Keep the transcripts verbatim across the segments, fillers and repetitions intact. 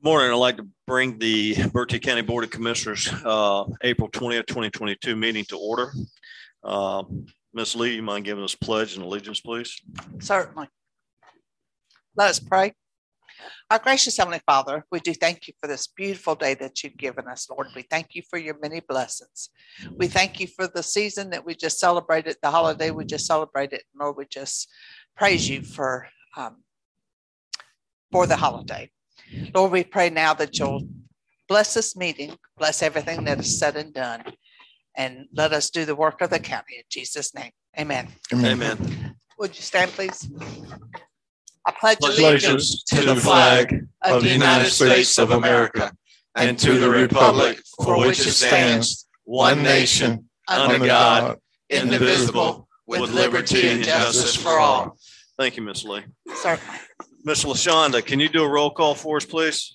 Morning. I'd like to bring the Bertie County Board of Commissioners uh, April twentieth, twenty twenty-two meeting to order. Uh, Miz Lee, you mind giving us pledge and allegiance, please? Certainly. Let us pray. Our gracious Heavenly Father, we do thank you for this beautiful day that you've given us, Lord. We thank you for your many blessings. We thank you for the season that we just celebrated, the holiday we just celebrated. Lord, we just praise you for, um, for the holiday. Lord, we pray now that you'll bless this meeting, bless everything that is said and done, and let us do the work of the county in Jesus' name. Amen. Amen. Amen. Would you stand, please? I pledge allegiance to the flag of the United States of America and to the republic for which it stands, one nation, under God, indivisible, with liberty and justice for all. Thank you, Miz Lee. Certainly. Miz LaShonda, can you do a roll call for us, please?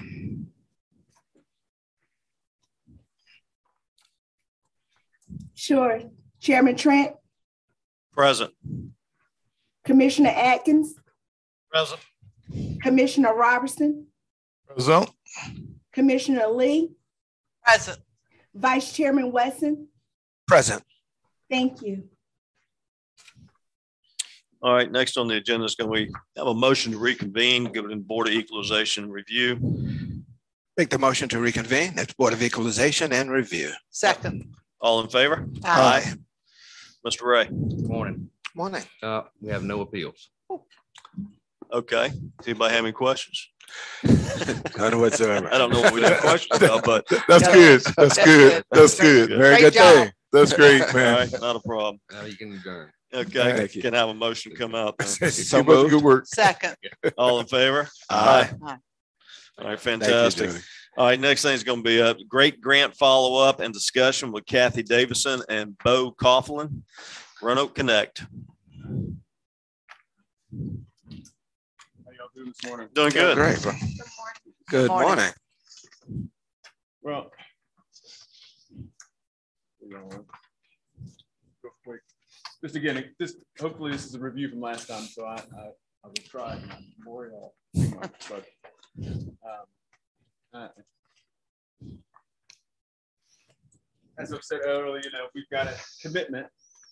Sure. Chairman Trent. Present. Commissioner Atkins. Present. Commissioner Robertson. Present. Commissioner Lee. Present. Vice Chairman Wesson. Present. Thank you. All right, next on the agenda is going to be have a motion to reconvene, give it in Board of Equalization Review. Make the motion to reconvene. That's Board of Equalization and Review. Second. All in favor? Aye. Aye. Mister Ray. Good morning. Morning. Uh, we have no appeals. Okay. Does anybody have any questions? None whatsoever. I don't know what we have questions about, but That's Yeah. good. That's That's good. good. That's Good. good. Very Great good job. thing. That's great, all man. right, not a problem. Now you can adjourn. Okay, Thank you. can have a motion come out then. So much good work. Second. All in favor? Aye. Aye. All right, Thank you, fantastic. Jody. All right, next thing is going to be a great grant follow-up and discussion with Kathy Davison and Bo Coughlin, Roanoke Connect. How y'all doing this morning? Doing good. Great. bro. Good Morning. morning. Well, real quick. Just again, just hopefully this is a review from last time, so I I, I will try and not bore y'all too much, but um, uh, as I've said earlier, you know, we've got a commitment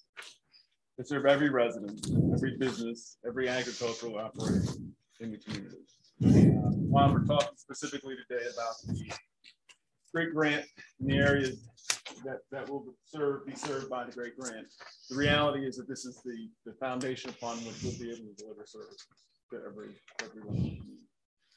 to serve every resident, every business, every agricultural operation in the community. Uh, while we're talking specifically today about the Great Grant in the areas that, that will serve, be served by the Great Grant, the reality is that this is the, the foundation upon which we'll be able to deliver services to every, everyone in the community.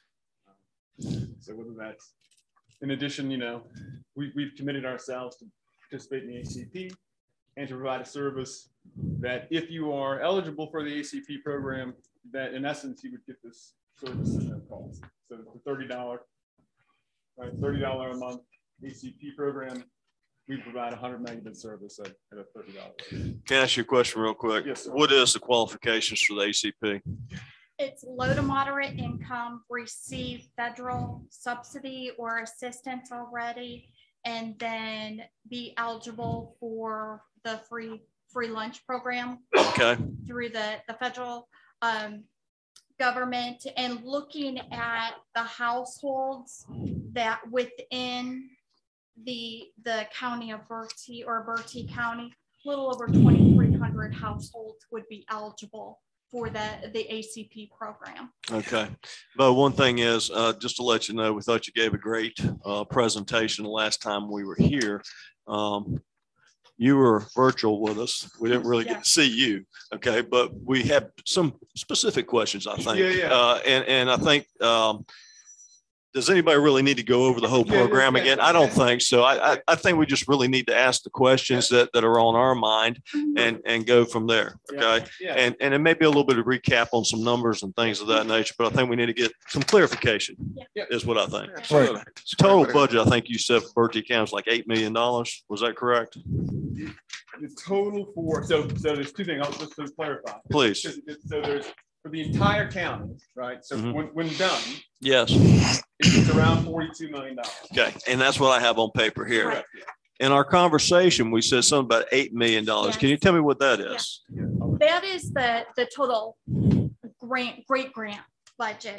Um, so whether that's, in addition, you know, we, we've committed ourselves to participate in the A C P and to provide a service that if you are eligible for the A C P program, that in essence, you would get this service at no cost. So the thirty dollars, right, thirty dollars a month A C P program, we provide one hundred megabit service at, at a thirty dollars. Can I ask you a question real quick? Yes, sir. What is the qualifications for the A C P? It's low to moderate income, receive federal subsidy or assistance already, and then be eligible for the free free lunch program Okay. through the, the federal um, government, and looking at the households that within the the county of Bertie or Bertie County, a little over twenty-three hundred households would be eligible for the, the A C P program. Okay. But one thing is, uh, just to let you know, we thought you gave a great uh, presentation the last time we were here. Um, you were virtual with us. We didn't really get to see you. Okay. But we have some specific questions, I think. Yeah, yeah. Uh, and, and I think, um, does anybody really need to go over the whole Yeah, program yeah, again? yeah. I don't think so. I, I, I think we just really need to ask the questions that, that are on our mind and, and go from there. Okay. Yeah. And, and it may be a little bit of recap on some numbers and things of that nature, but I think we need to get some clarification Yeah. is what I think. Absolutely. Total budget, I think you said for Bertie County is like eight million dollars. Was that correct? The total for, so, so there's two things, I'll just to clarify. Please. So there's, for the entire county, right? So Mhm. when, when done, Yes. it's around forty-two million dollars. Okay. And that's what I have on paper here. Right. In our conversation, we said something about eight million dollars. Can you tell me what that is? That is the, the total grant, great grant budget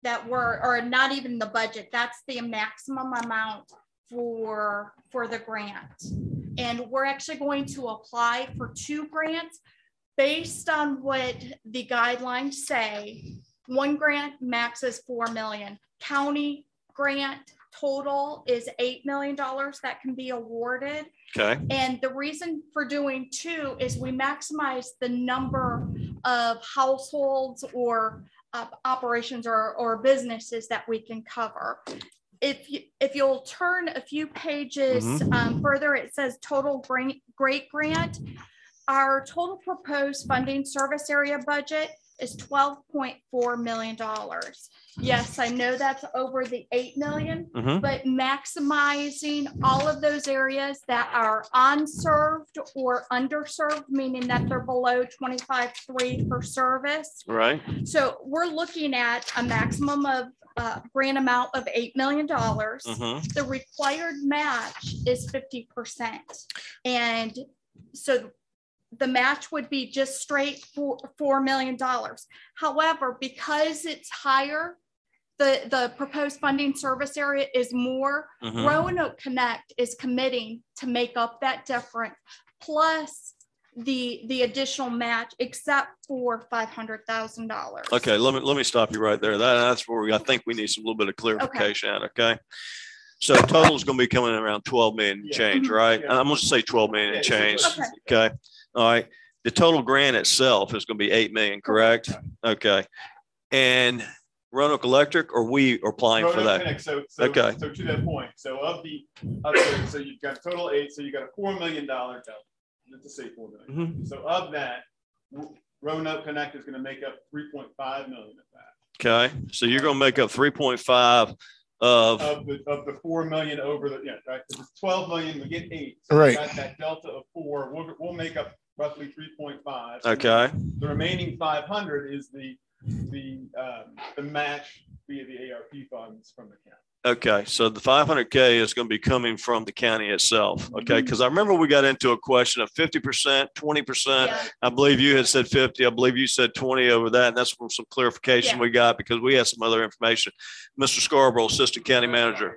that we're, or not even the budget, that's the maximum amount for, for the grant. And we're actually going to apply for two grants based on what the guidelines say. One grant max is four million. County grant total is eight million dollars that can be awarded. Okay. And the reason for doing two is we maximize the number of households or uh, operations or, or businesses that we can cover. If you, if you'll turn a few pages Mm-hmm. um, further, it says total great, great grant. Our total proposed funding service area budget is twelve point four million dollars. Yes, I know that's over the eight million, Mm-hmm. but maximizing all of those areas that are unserved or underserved, meaning that they're below twenty-five three for service. Right. So we're looking at a maximum of uh, grant amount of eight million dollars. Mm-hmm. The required match is fifty percent. And so the match would be just straight for four million dollars. However, because it's higher, the, the proposed funding service area is more, Mm-hmm. Roanoke Connect is committing to make up that difference, plus the, the additional match, except for five hundred thousand dollars. Okay, let me let me stop you right there. That, that's where we, I think we need some little bit of clarification at, okay? So total is going to be coming in around twelve million and Yeah. change, right? And I'm going to say twelve million and Yeah, change. Okay. Okay. All right. The total grant itself is going to be eight million, correct? Okay. And Roanoke Electric, or we are applying for Roanoke that? Connect, So, so, Okay. so to that point, so of the, of the, so you've got total eight, so you got a four million dollar delta. Let's just say four million. Mhm. So of that, Roanoke Connect is going to make up three point five million of that. Okay. So you're going to make up three point five of, Of the, of the four million over the, yeah, right, because it's twelve million, we get eight. So Right. That, that delta of four, we'll, we'll make up roughly three point five. okay. The remaining five hundred is the, the, um, the match via the A R P funds from the county. Okay, so the five hundred K is going to be coming from the county itself, okay? Because I remember we got into a question of fifty percent, twenty percent. Yeah. I believe you had said fifty. I believe you said twenty over that. And that's from some clarification Yeah. we got because we had some other information. Mister Scarborough, Assistant County Manager.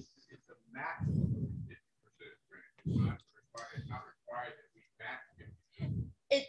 It's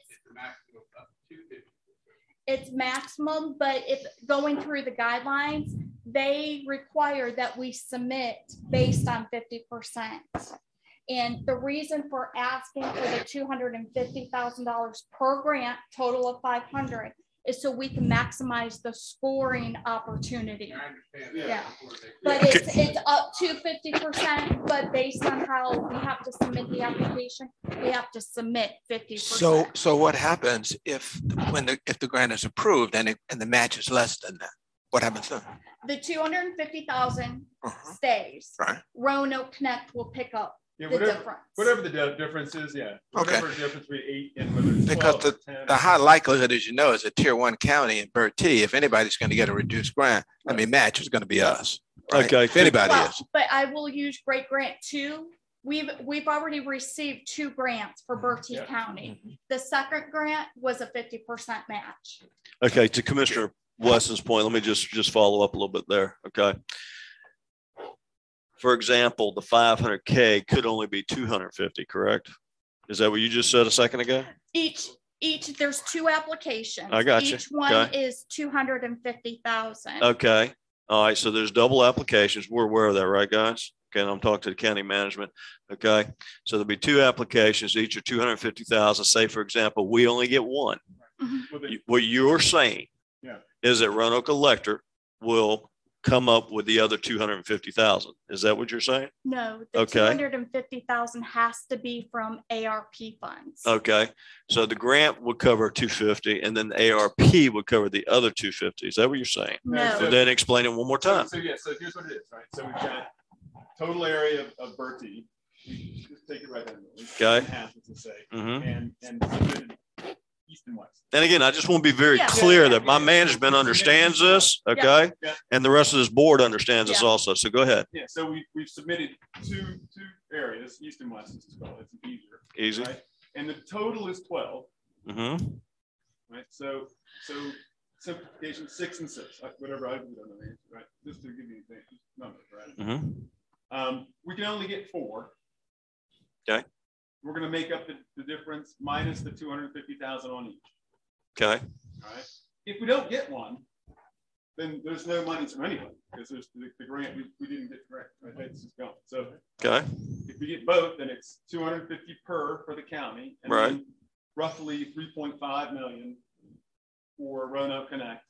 it's maximum, but if going through the guidelines, they require that we submit based on fifty percent. And the reason for asking for the two hundred fifty thousand dollars per grant, total of five hundred, is so we can maximize the scoring opportunity. Yeah. But it's, it's up to fifty percent, but based on how we have to submit the application, we have to submit fifty percent. So, so what happens if, when the, if the grant is approved and it, and the match is less than that? What happens then? The two hundred fifty thousand Uh-huh. stays. Right. Roanoke Connect will pick up Yeah, the whatever, difference. whatever the di- difference is, yeah. Okay. Whatever difference between eight and whether it's Because twelve or ten. The high likelihood, as you know, is a tier one county in Bertie. If anybody's going to get a reduced grant, I mean, match is going to be us. right? Okay. If anybody Well, is. but I will use Great Grant two. We've, we've already received two grants for Bertie Yeah. County. The second grant was a fifty percent match. Okay, to Commissioner Weston's point, let me just, just follow up a little bit there, okay? For example, the five hundred K could only be two hundred fifty, correct? Is that what you just said a second ago? Each, each, there's two applications. I got you. Each one Okay. is two hundred fifty thousand. Okay, all right, so there's double applications. We're aware of that, right, guys? Okay, and I'm talking to the county management, okay? So there'll be two applications, each are two hundred fifty thousand. Say, for example, we only get one. Well, the- You- What you're saying Yeah. is that Roanoke Electric will come up with the other two hundred fifty thousand. Is that what you're saying? No, the Okay. two hundred fifty thousand has to be from A R P funds. Okay, so the grant would cover two fifty and then the A R P would cover the other two fifty. Is that what you're saying? No, So then explain it one more So, time. so yeah, so here's what it is, right? So we've got total area of, of Bertie. Just take it right down. the middle. Okay. Half, let's say, Mhm. and, and submitted east and west. And again, I just want to be very Yeah. clear Yeah, that my yeah. management understands this, okay? Yeah. And the rest of this board understands this Yeah. also. So go ahead. Yeah, so we, we've submitted two, two areas, east and west, as well. It's easier, Easy. right? And the total is twelve, Mm-hmm. right? So, so simplification, six and six, like whatever I do on the answer, right? Just to give you the numbers, right? Mm-hmm. Um, we can only get four. Okay. We're going to make up the, the difference minus the two hundred fifty thousand on each. Okay. All right. If we don't get one, then there's no money from anyone because there's the, the grant. We, we didn't get the grant. Right? It's just gone. So Okay. if we get both, then it's two hundred fifty per for the county, and Right. then roughly three point five million for Roanoke Connect,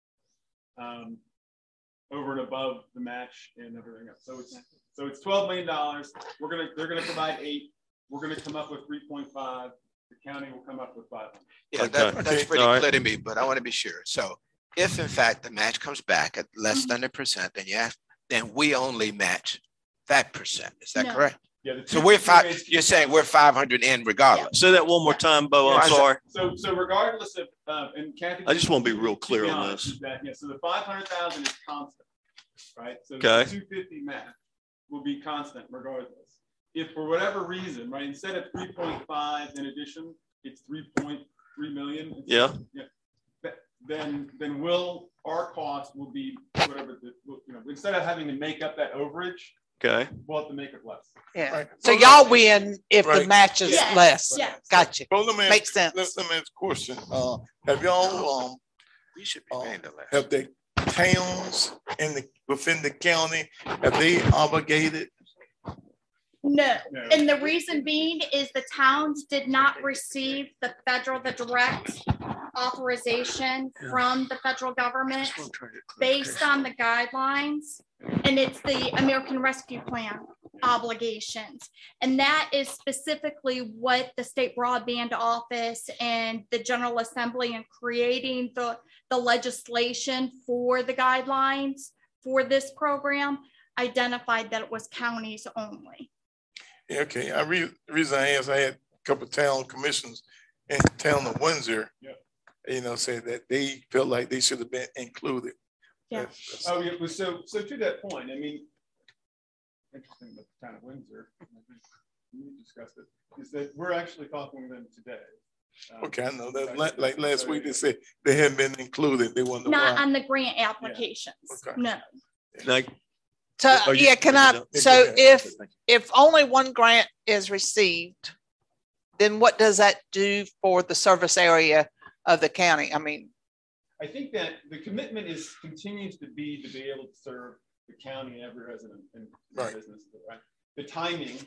um, over and above the match and everything else. So it's so it's twelve million dollars. We're gonna they're gonna provide eight. We're gonna come up with three point five. The county will come up with five hundred. Yeah, Okay. that, that's Okay. pretty All right. clear to me, but I want to be sure. So if in fact the match comes back at less than a percent, then yeah, then we only match that percent. Is that No. correct? Yeah. The So two we're fifty five, rates- you're saying we're five hundred in regardless. Say that one more time, Bo. I'm Yeah. sorry. So so regardless of uh, and Kathy, I just want to be real clear to be on honest, this. is That, yeah. So the five hundred thousand is constant, right? So Okay. the two fifty match will be constant regardless. If for whatever reason, right, instead of three point five in addition, it's three point three million. Yeah. Yeah. Th- Then, then will, our cost will be whatever, the you know, instead of having to make up that overage, Okay. we'll have to make it less. Yeah. Right. So Well, y'all let- win if the Right. match is Yes, less. yes. Gotcha. Well, let me Makes ask, sense. let, let me ask a question. Uh, have y'all, um, We should be Oh. paying the less. have the towns in the, within the county, have they obligated? No. No. And the reason being is the towns did not receive the federal, the direct authorization from the federal government based on the guidelines. And it's the American Rescue Plan obligations. And that is specifically what the State Broadband Office and the General Assembly and creating the, the legislation for the guidelines for this program identified that it was counties only. Yeah, okay, I re, the reason I asked, I had a couple of town commissions in town of Windsor. Yep. You know, said that they felt like they should have been included. Yeah. That's- that's- Oh, yeah, but so, so to that point, I mean, interesting about the town of Windsor, I think we discussed it, is that we're actually talking with them today. Um, Okay, I know that, la- like last week, they said they hadn't been included, they wonder Not why. on the grant applications, Okay. no. Now, So, Are you- yeah, can I, Yeah, so go ahead. if, if only one grant is received, then what does that do for the service area of the county? I mean, I think that the commitment is, continues to be to be able to serve the county and every resident and Right. business, right? The timing,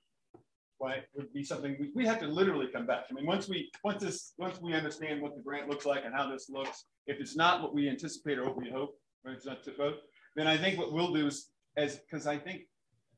right, would be something, we, we have to literally come back. I mean, once we, once this, once we understand what the grant looks like and how this looks, if it's not what we anticipate or what we hope, when it's not to vote, then I think what we'll do is, as, because I think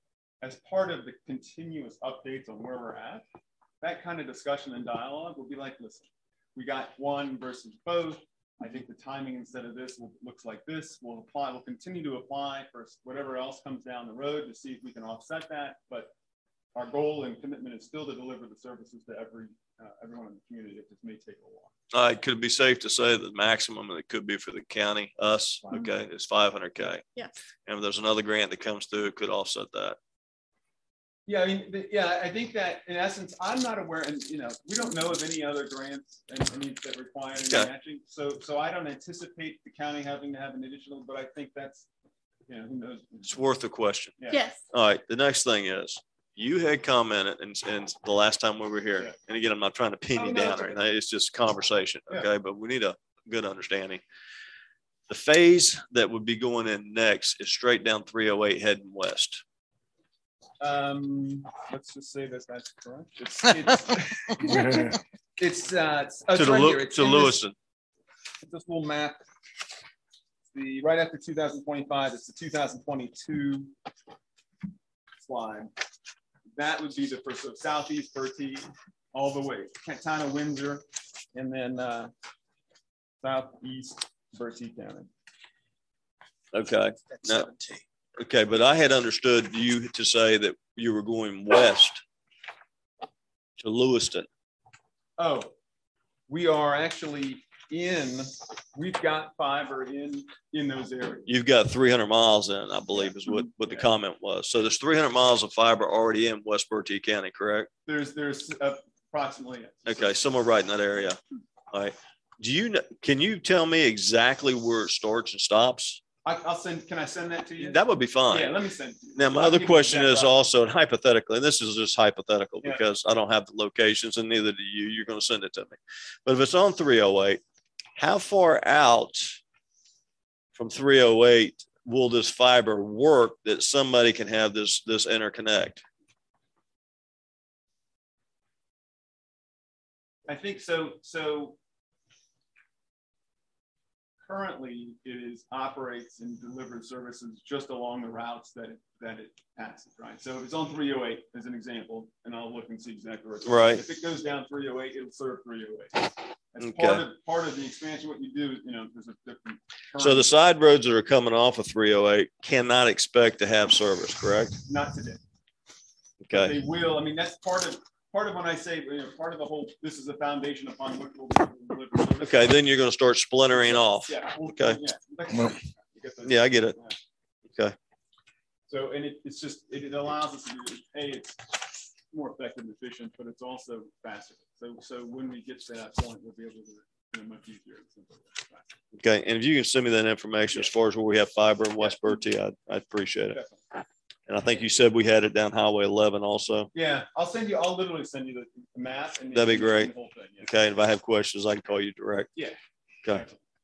as part of the continuous updates on where we're at, that kind of discussion and dialogue will be like, listen, we got one versus both. I think the timing instead of this will, looks like this. We'll apply, we'll continue to apply for whatever else comes down the road to see if we can offset that. But our goal and commitment is still to deliver the services to every uh, everyone in the community. It just may take a while. uh, it could be safe to say that the maximum that it could be for the county, us, okay, is five hundred K. Yes. And if there's another grant that comes through, it could offset that. Yeah, I mean, the- yeah, I think that in essence, I'm not aware, and you know, we don't know of any other grants and any that require any Okay. matching. So, so I don't anticipate the county having to have an additional, but I think that's, you know, who knows? It's worth a question. Yeah. Yes, All right, the next thing is, you had commented and, and the last time we were here, Yeah. and again, I'm not trying to pin Oh, you no, down it's or okay. anything, it's just conversation, Yeah. okay? But we need a good understanding. The phase that would be going in next is straight down three oh eight heading west. Um, let's just say that that's correct. It's, it's, it's, uh, it's, oh, To it's the, right Lew- here. It's to in this- Lewiston. it's this little map. It's the, right after two thousand twenty-five, it's the two thousand twenty-two slide. That would be the first, so southeast Bertie, all the way, town of Windsor, and then, uh, southeast Bertie County. Okay, That's No. seventeen. okay, but I had understood you to say that you were going west to Lewiston. Oh, we are actually in, we've got fiber in, in those areas. You've got three hundred miles in, I believe is what, what the Yeah. comment was. So there's three hundred miles of fiber already in West Bertie County, correct? There's, there's approximately. Okay, somewhere right in that area. All right. do you, kn- can you tell me exactly where it starts and stops? I, I'll send, can I send that to you? That would be fine. Yeah, let me send. it to you. Now, my I'll other give you question that is route. also, and hypothetically, and this is just hypothetical Yeah. because I don't have the locations and neither do you, you're going to send it to me. But if it's on three oh eight, how far out from three oh eight will this fiber work that somebody can have this, this interconnect? I think so. So currently it is operates and delivers services just along the routes that it, that it passes, right? So if it's on three oh eight as an example, and I'll look and see exactly where it's Right. If it goes down three oh eight, it'll serve three oh eight. That's Okay. part of part of the expansion. What you do, you know, there's a different. So the side roads that are coming off of three oh eight cannot expect to have service, correct? Not today. Okay. They will. I mean, that's part of part of when I say, you know, part of the whole. This is the foundation upon which we'll deliver service. Okay. Then you're going to start splintering off. Yeah. Okay. Yeah. Yeah, I get it. Okay. So, and it, it's just, it, it allows us to do, A, it's more effective and efficient, but it's also faster. So, so when we get to that point, we'll be able to do it in a much easier. Okay. And if you can send me that information as far as where we have fiber in West Bertie, I'd, I'd appreciate it. Definitely. And I think you said we had it down Highway eleven also. Yeah, I'll send you, I'll literally send you the the map. And the- That'd be great. the whole thing, yeah. Okay. And if I have questions, I can call you direct. Yeah. Okay.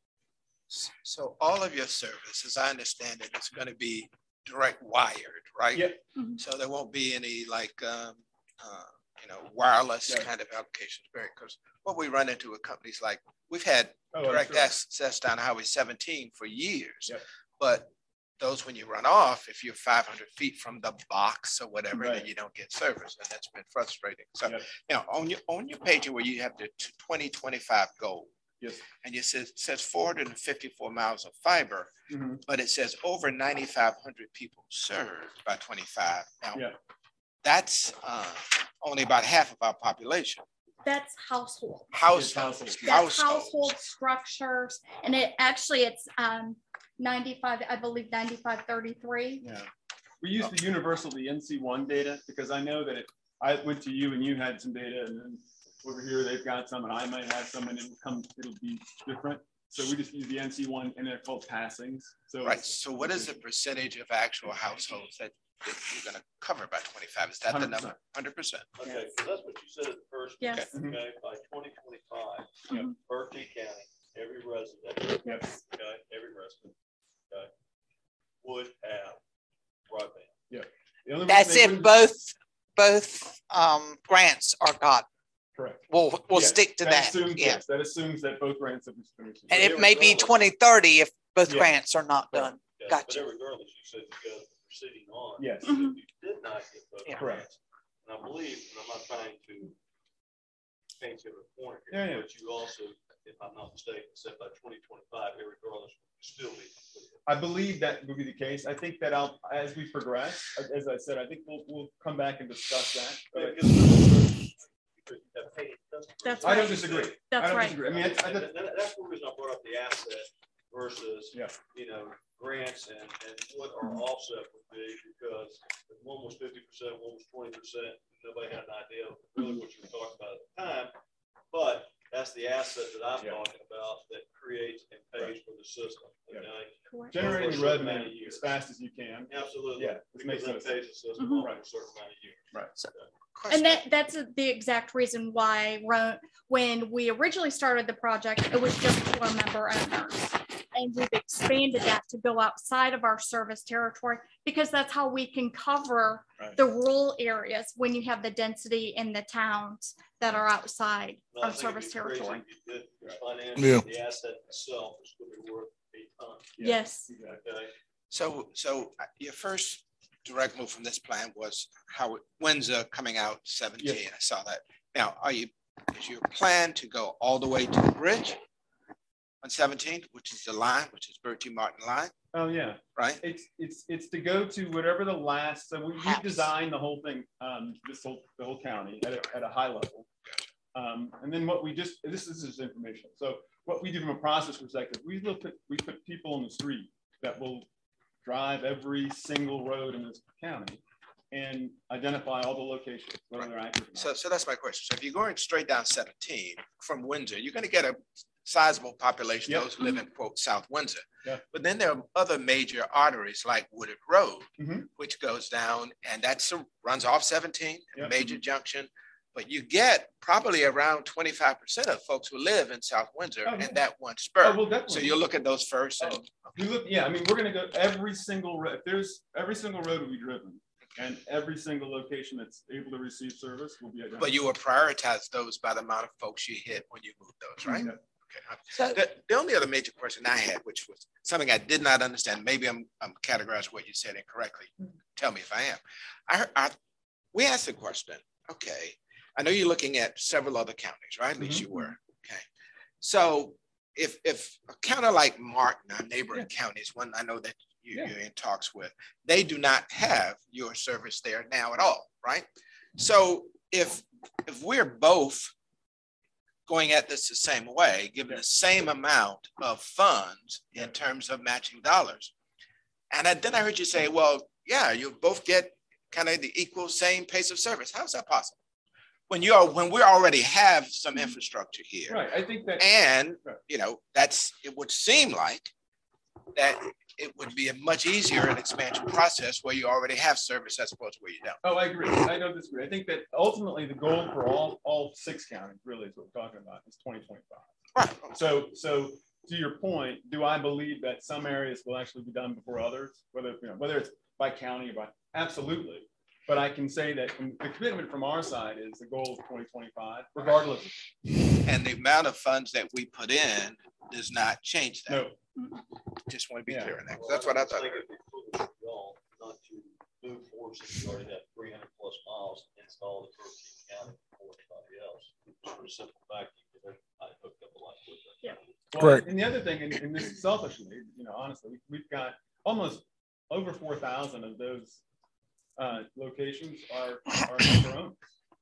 So all of your service, as I understand it, is going to be direct wired, right? Yeah. Mhm. So there won't be any like, um, uh, you know, wireless Yeah. kind of applications, because what we run into with companies like, we've had Oh, I'm direct sure. access down Highway seventeen for years. Yep. But those, when you run off, if you're five hundred feet from the box or whatever, then Right. you don't get service, and that's been frustrating. So, Yep. you know, on your, on your page where you have the twenty twenty-five goal, Yes. and it says, says four hundred fifty-four miles of fiber, Mhm. but it says over ninety-five hundred people served by twenty-five. Now, Yeah. that's uh, only about half of our population. That's household. Households. households. That's households. household structures. And it actually, it's um ninety-five, I believe ninety-five thirty-three. Yeah. We use the universal, the N C one data, because I know that if I went to you and you had some data, and then over here they've got some and I might have some, and it'll come, it'll be different. So we just use the N C one and they're called passings. So Right. So what is the percentage of actual households that that you're going to cover by twenty-five? Is that the one hundred number? percent. one hundred percent. Okay. So that's what you said at first. Yes. Mhm. Okay. By twenty twenty-five, Mhm. Bertie County, every resident, Yes. okay, every resident, okay, would have broadband. The only reason That's they if wouldn't- both, both um, grants are got. Correct. We'll, we'll Yes, stick to that. assumes- Yeah. yes, That assumes that both grants have been finished. And it may be twenty thirty if both Yeah. grants are not done. Okay, Gotcha. But regardless, you said you guys were proceeding on. Yes. If you did not get those Yeah. grants, and I believe, and I'm not trying to paint you a corner Yeah, here, yeah. but you also, if I'm not mistaken, said by twenty twenty-five, regardless, would still be completed. I believe that would be the case. I think that I'll, as we progress, as I said, I think we'll, we'll come back and discuss that. But Because you have paid customers. That's I don't right. disagree. I That's don't right. disagree. I mean, it's- I- And that- that's the reason I brought up the asset versus, Yeah. you know, grants and, and what our offset would be, because if one was fifty percent, one was twenty percent, nobody had an idea of really what you were talking about at the time. But that's the asset that I'm Yeah. talking about that creates and pays for the system, Yeah. okay? Correct. generating For a certain amount of revenue years. as fast as you can. Absolutely. Yeah, which makes Because that sense. pays the system Mhm. over a certain amount of years. And that, that's the exact reason why Ro- when we originally started the project, it was just for member owners. And we've expanded that to go outside of our service territory because that's how we can cover Right. the rural areas when you have the density in the towns that are outside No, I our think it'd service be crazy territory. if you did Right. financially, Yeah. the asset itself is going to be worth a ton, Yeah. Yes. Exactly. okay? So, so uh, your first direct move from this plan was how Windsor coming out seventeen. I saw that. Now, are you, is your plan to go all the way to the bridge on seventeen, which is the line, which is Bertie Martin line, Oh, yeah. right? It's, it's, it's to go to whatever the last, so we, we House. designed the whole thing, um, this whole, the whole county at a, at a high level. Um, and then what we just, this is just information. So what we do from a process perspective, we look at, we put people in the street that will drive every single road in this county and identify all the locations, whether they're accurate or not. So, so that's my question. So if you're going straight down seventeen from Windsor, you're gonna get a, sizable population, Yep. those who live in quote South Windsor. Yeah. But then there are other major arteries like Woodard Road, Mhm. which goes down, and that's a, runs off seventeen, Yep. major junction. But you get probably around twenty-five percent of folks who live in South Windsor Oh, yeah. in that one Oh, spur. well, definitely. So you'll look at those first. And, Oh, we look, yeah, I mean, we're gonna go every single road. If there's every single road will be driven, and every single location that's able to receive service will be identified. but you will prioritize those by the amount of folks you hit when you move those, right? Yeah. Okay. So The, the only other major question I had, which was something I did not understand, maybe I'm, I'm categorizing what you said incorrectly. Tell me if I am. I, heard- I, we asked the question, okay, I know you're looking at several other counties, right? At least you were, okay. So if, if a county like Martin, our neighboring counties, one I know that you, Yeah. you're in talks with, they do not have your service there now at all, right? So if, if we're both going at this the same way, given the same amount of funds in terms of matching dollars. And I- then I heard you say, well, yeah, you both get kind of the equal same pace of service. How is that possible? When you are, when we already have some infrastructure here, Right, I think that. and Right. you know, that's, it would seem like that it would be a much easier and expansion process where you already have service as opposed to where you don't. Oh, I agree. I don't disagree. I think that ultimately the goal for all, all six counties really is what we're talking about is twenty twenty-five. Right. So, so to your point, do I believe that some areas will actually be done before others, whether, you know, whether it's by county or by, absolutely. But I can say that the commitment from our side is the goal of twenty twenty-five, regardless. And the amount of funds that we put in does not change that. No, Just want to be Yeah. clear on that. 'Cause that's what I thought. Y'all not to move forward since you already have three hundred plus miles installed in thirteen county before anybody else. Just for the simple fact that I hooked up a lot with that. Yeah. well, Correct. and the other thing, and, and this is selfishly, you know, honestly, we, we've got almost over four thousand of those uh, locations are, are member owned.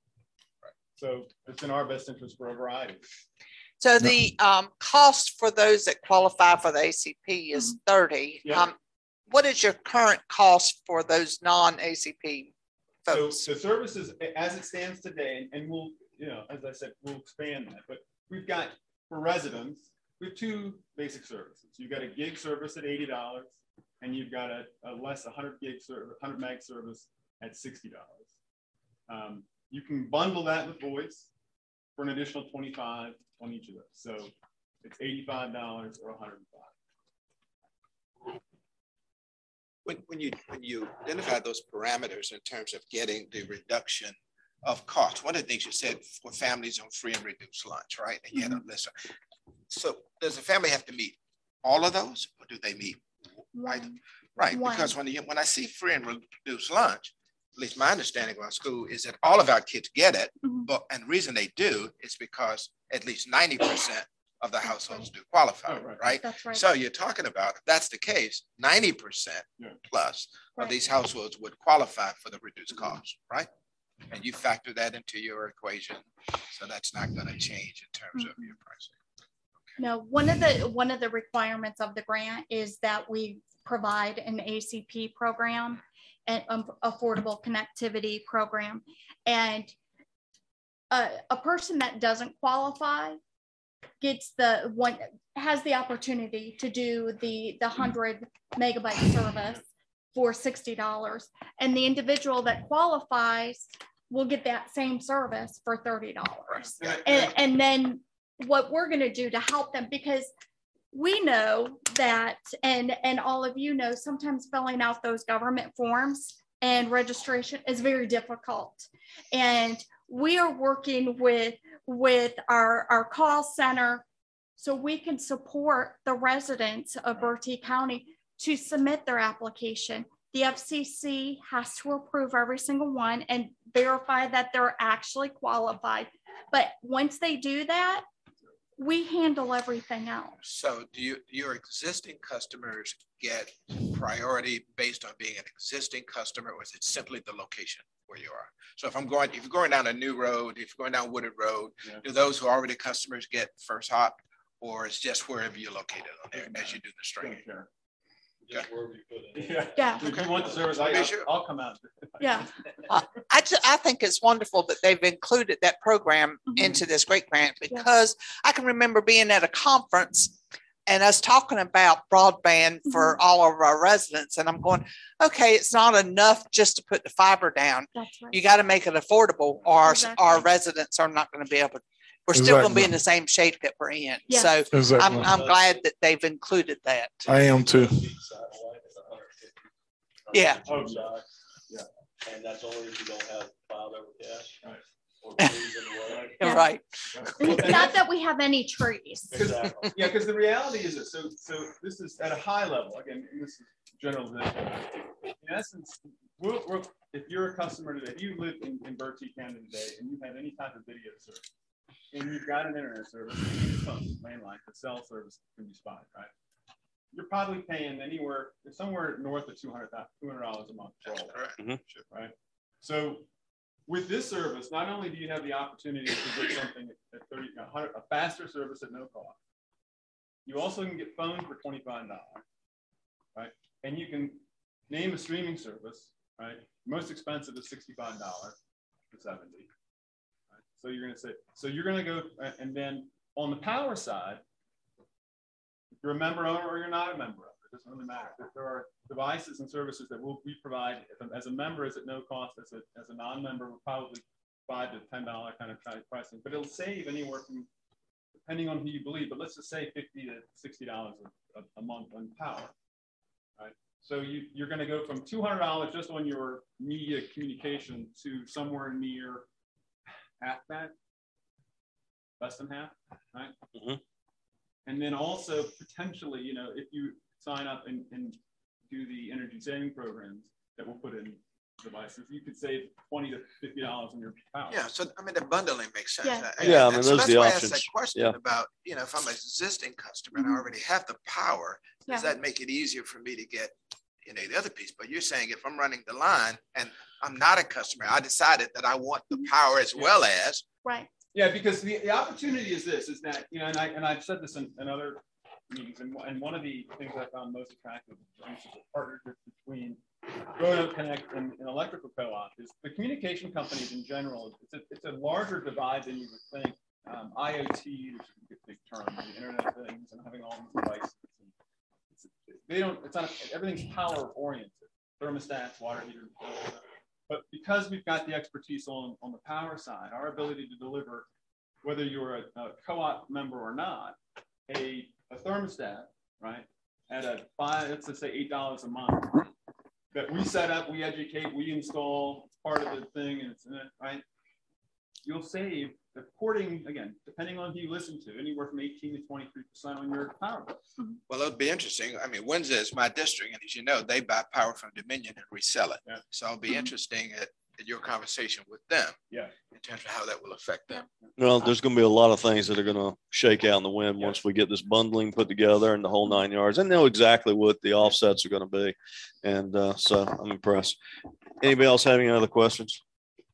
So it's in our best interest for a variety. So the um, cost for those that qualify for the A C P is thirty. Yeah. Um, what is your current cost for those non-A C P So folks? the services as it stands today, and we'll, you know, as I said, we'll expand that, but we've got for residents, we have two basic services. You've got a gig service at eighty dollars, and you've got a, a less one hundred gig service, one hundred meg service at sixty dollars. Um, you can bundle that with voice for an additional twenty-five on each of those. So it's eighty-five dollars or one hundred five. When, when you when you identify those parameters in terms of getting the reduction of cost, one of the things you said for families on free and reduced lunch, right? And you had a list. of- So does the family have to meet all of those, or do they meet? Right, One. right. One. Because when you when I see free and reduced lunch, at least my understanding of our school is that all of our kids get it, Mhm. but and the reason they do is because at least ninety percent of the households do qualify, Oh, right. right? That's right. So you're talking about, if that's the case, ninety percent Yeah. plus Right. of these households would qualify for the reduced cost, right? And you factor that into your equation, so that's not gonna change in terms of your pricing. No, one of the, one of the requirements of the grant is that we provide an A C P program and um, affordable connectivity program. And a, a person that doesn't qualify gets the one, has the opportunity to do the, the hundred megabyte service for sixty dollars. And the individual that qualifies will get that same service for thirty dollars. And, and then what we're going to do to help them, because we know that, and, and all of you know, sometimes filling out those government forms and registration is very difficult. And we are working with, with our, our call center so we can support the residents of Bertie County to submit their application. The F C C has to approve every single one and verify that they're actually qualified. But once they do that, we handle everything else. So do you, your existing customers get priority based on being an existing customer, or is it simply the location where you are? So if I'm going, if you're going down a new road, if you're going down Woodard Road, Yeah. do those who are already customers get first hop, or it's just wherever you're located on there as you do the stringing? Sure. Just wherever you put it. Yeah. Yeah. If you want the service, Be I, sure. I'll come out. Yeah. Uh, I, ju- I think it's wonderful that they've included that program Mhm. into this great grant, because I can remember being at a conference and us talking about broadband for all of our residents. And I'm going, okay, it's not enough just to put the fiber down. That's right. You got to make it affordable, or our, Exactly. our residents are not going to be able, we're still going to be Exactly. in the same shape that we're in. Yes. So I'm, Exactly. I'm glad that they've included that. I am too. Yeah. Oh, yeah. And that's only if you don't have filed over cash. Or trees in the way. Yeah. Right. Not that we have any trees. Exactly. Yeah, because the reality is that, so, so this is at a high level, again, this is generalization. In essence, we're, we're, if you're a customer today, if you live in, in Bertie County today, and you have any type of video service, and you've got an internet service, your phone, landline, the cell service can be spotted, right? You're probably paying anywhere, somewhere north of two hundred dollars a month for all that, Mhm. right? So with this service, not only do you have the opportunity to get something at thirty, a hundred, a faster service at no cost, you also can get phones for twenty-five dollars, right? And you can name a streaming service, right? Most expensive is sixty-five dollars to seventy. Right? So you're going to say, so you're going to go, and then on the power side, if you're a member owner or you're not a member owner, it doesn't really matter. There are devices and services that we'll, we provide as a member is at no cost. As a, as a non-member, we're probably five to ten dollars kind of pricing, but it'll save anywhere from, depending on who you believe, but let's just say fifty to sixty dollars a, a, a month on power, right? So you, you're going to go from two hundred dollars just on your media communication to somewhere near half that, less than half, right? Mhm. And then also potentially, you know, if you sign up and, and do the energy saving programs that we'll put in devices, you could save twenty to fifty dollars on your power. Yeah, so I mean, the bundling makes sense. Yeah. I- Yeah, I and mean, so those are that's the why I asked options. that question Yeah. about, you know, if I'm an existing customer and I Mhm. already have the power, does Yeah. that make it easier for me to get, you know, the other piece? But you're saying if I'm running the line and I'm not a customer, I decided that I want the power as well as. Right. Yeah, because the, the opportunity is this, is that, you know, and I, and I've said this in, in other meetings, and, and one of the things I found most attractive is a partnership between Roanoke Connect and, and electrical co-op is the communication companies in general. It's a, it's a larger divide than you would think. Um, I O T, which is a big term, the Internet of Things, and having all these devices. It's, they don't. It's not. Everything's power oriented. Thermostats, water heaters. But because we've got the expertise on on the power side, our ability to deliver, whether you're a, a co-op member or not, a, a thermostat, right, at a five, let's just say eight dollars a month, that we set up, we educate, we install, it's part of the thing, and it's in it, right? You'll save, according, again, depending on who you listen to, anywhere from eighteen to twenty-three percent on your power bill. Well, it'll be interesting. I mean, Windsor is my district, and as you know, they buy power from Dominion and resell it. Yeah. So it'll be interesting at, at your conversation with them. Yeah. In terms of how that will affect them. Well, there's going to be a lot of things that are going to shake out in the wind once we get this bundling put together and the whole nine yards, and know exactly what the offsets are going to be. And uh, so I'm impressed. Anybody else have any other questions?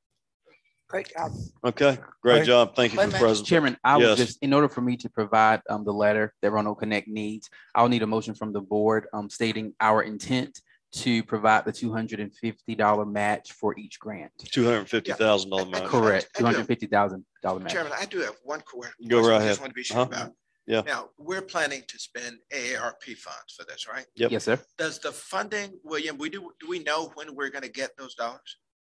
Great job. Okay, great Right. job. Thank you for the Wait a minute. presentation. Chairman, I would Yes. just, in order for me to provide um, the letter that Roanoke Connect needs, I'll need a motion from the board um, stating our intent to provide the two hundred fifty dollar match for each grant. two hundred fifty thousand dollars match. Correct, I two do. hundred fifty thousand dollar match. Chairman, I do have one quick. Go question right I ahead. just want to be sure Uh-huh. about. Yeah. Now, we're planning to spend A A R P funds for this, right? Yep. Yes, sir. Does the funding, William, we do, do we know when we're going to get those dollars?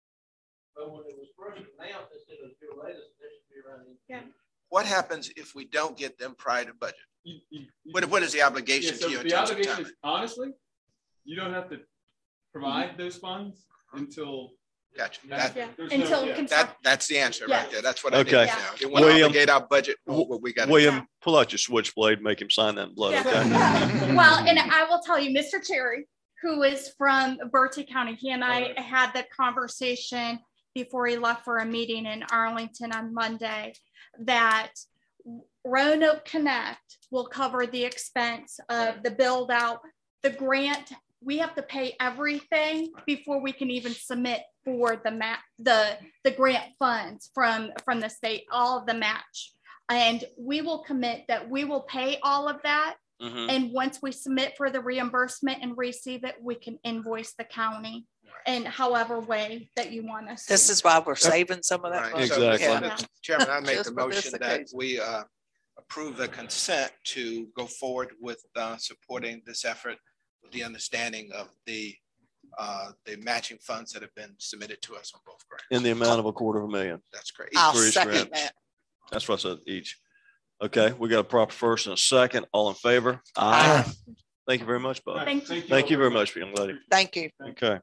But when it was first announced, it said it was due latest, this should be running. Yeah. What happens if we don't get them prior to budget? You, you, you- What, what is the yeah, obligation so to you in the terms of obligation timing? is, honestly, you don't have to provide those funds until. Gotcha. that- That, Yeah. there's no- Until yeah. construct- that, that's the answer right Yes. there. That's what I Okay. need to know. It won't William- obligate our budget, or what we got. William, pull out your switchblade, make him sign that in blood, okay? Yeah. Well, and I will tell you, Mister Cherry, who is from Bertie County, he and I had the conversation before he left for a meeting in Arlington on Monday, that Roanoke Connect will cover the expense of the build out, the grant. We have to pay everything before we can even submit for the map, the, the grant funds from, from the state, all of the match. And we will commit that we will pay all of that. Mhm. And once we submit for the reimbursement and receive it, we can invoice the county in however way that you want us. This to. is why we're saving some of that. Right. money. So, Exactly. Mister Chairman, I make Just the for this motion that occasion. we uh, approve the consent to go forward with uh, supporting this effort with the understanding of the uh, the matching funds that have been submitted to us on both grants. In the amount of a quarter of a million. That's great. I'll for each second grant. that. That's what I said, each. Okay, we got a proper first and a second. All in favor? Aye. Thank you very much, Bob. Thank you. Thank you very much, young lady. Thank you. Okay.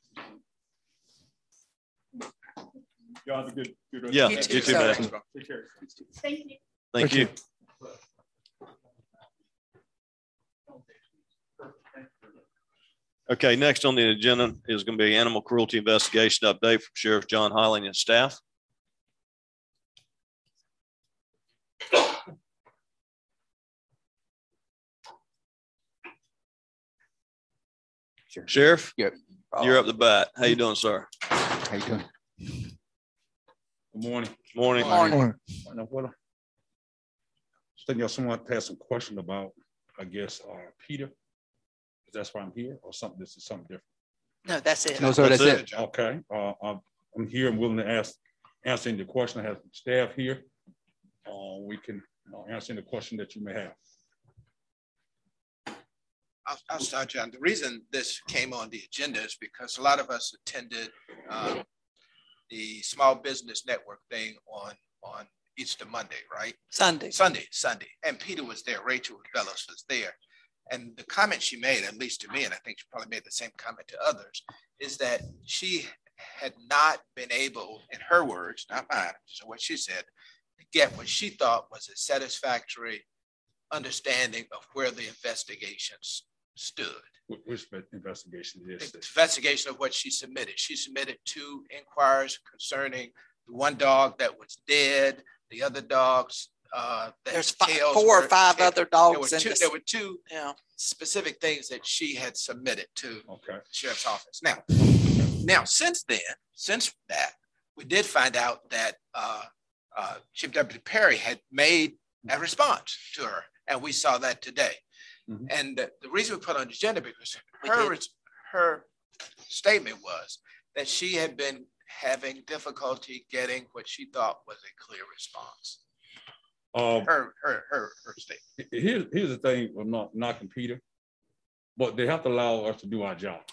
Y'all have a good, good rest Yeah, of You the too, you day. too, sir. man. Take care. Thank you. Thank Thank you. Okay, next on the agenda is going to be animal cruelty investigation update from Sheriff John Hiling and staff. Sheriff, Yep. you're up the bat. How you doing, sir? How you doing? Good morning. Morning. Morning. I know what. I think y'all someone had some question about, I guess, uh, Peter. That's why I'm here, or something. This is something different. No, that's it. No, sir, that's That's it. Okay, uh, I'm, I'm here. I'm willing to ask, answer any question. I have staff here. Uh, we can uh, answer any question that you may have. I'll, I'll start, John. The reason this came on the agenda is because a lot of us attended um, the Small Business Network thing on, on Easter Monday, right? Sunday. Sunday, Sunday. And Peter was there, Rachel Bellows was there. And the comment she made, at least to me, and I think she probably made the same comment to others, is that she had not been able, in her words, not mine, so what she said, to get what she thought was a satisfactory understanding of where the investigations stood. Wh- Which investigation is The this? investigation of what she submitted. She submitted two inquiries concerning the one dog that was dead, the other dogs. Uh, that There's fi- tails four or were- five there- other There were dogs in two, this. there were two Yeah. specific things that she had submitted to Okay. the sheriff's office. Now, now since then, since that, we did find out that uh, uh, Chief Deputy Perry had made a response to her, and we saw that today. Mhm. And the, the reason we put on the agenda because We her did. res- her statement was that she had been having difficulty getting what she thought was a clear response. Um, Her her her her statement. here's, here's the thing, I'm not knocking Peter, but they have to allow us to do our job.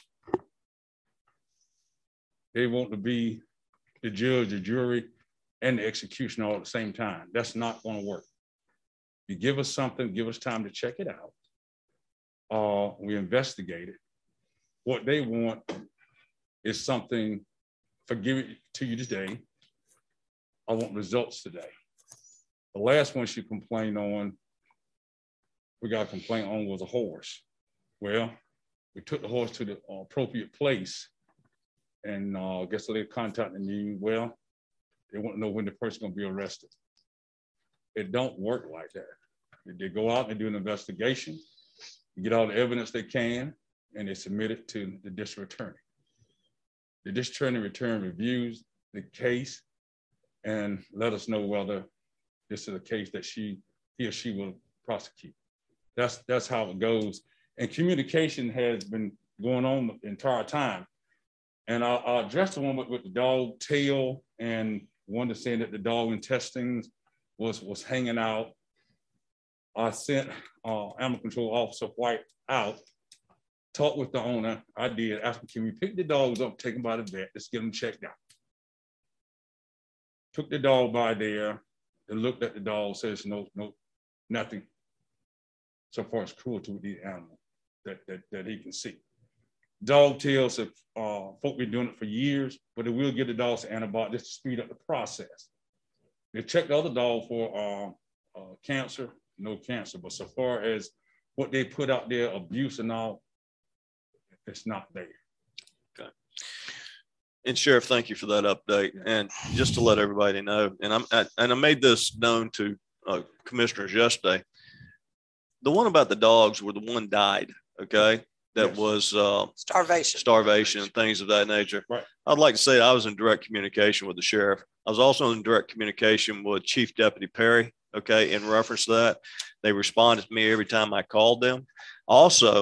They want to be the judge, the jury, and the executioner all at the same time. That's not going to work. You give us something, give us time to check it out. Uh, we investigate it. What they want is something, forgive it to you today. I want results today. The last one she complained on, we got a complaint on was a horse. Well, we took the horse to the uh, appropriate place and uh, guess they contacted me. Well, they want to know when the person gonna be arrested. It don't work like that. They go out and do an investigation, get all the evidence they can, and they submit it to the district attorney. The district attorney return reviews the case and let us know whether this is a case that she, he or she will prosecute. That's, that's how it goes. And communication has been going on the entire time. And I, I addressed the one with, with the dog tail and one that's saying that the dog intestines was, was hanging out. I sent uh, Animal Control Officer White out, talked with the owner. I did, asked him, can we pick the dogs up, take them by the vet, let's get them checked out. Took the dog by there and looked at the dog, says no, no, nothing so far as cruelty with the animal that, that, that he can see. Dog tails, have, uh, folk been doing it for years, but it will give the dogs an antibiotic just to speed up the process. They checked the other dog for uh, uh, cancer, no cancer, but so far as what they put out there, abuse and all, it's not there. Okay. And Sheriff, thank you for that update. And just to let everybody know, and I'm I, and I made this known to uh, commissioners yesterday. The one about the dogs where the one died, okay, that Yes. was uh, Starvation. starvation and things of that nature. Right. I'd like to say I was in direct communication with the sheriff. I was also in direct communication with Chief Deputy Perry, okay, in reference to that. They responded to me every time I called them. Also,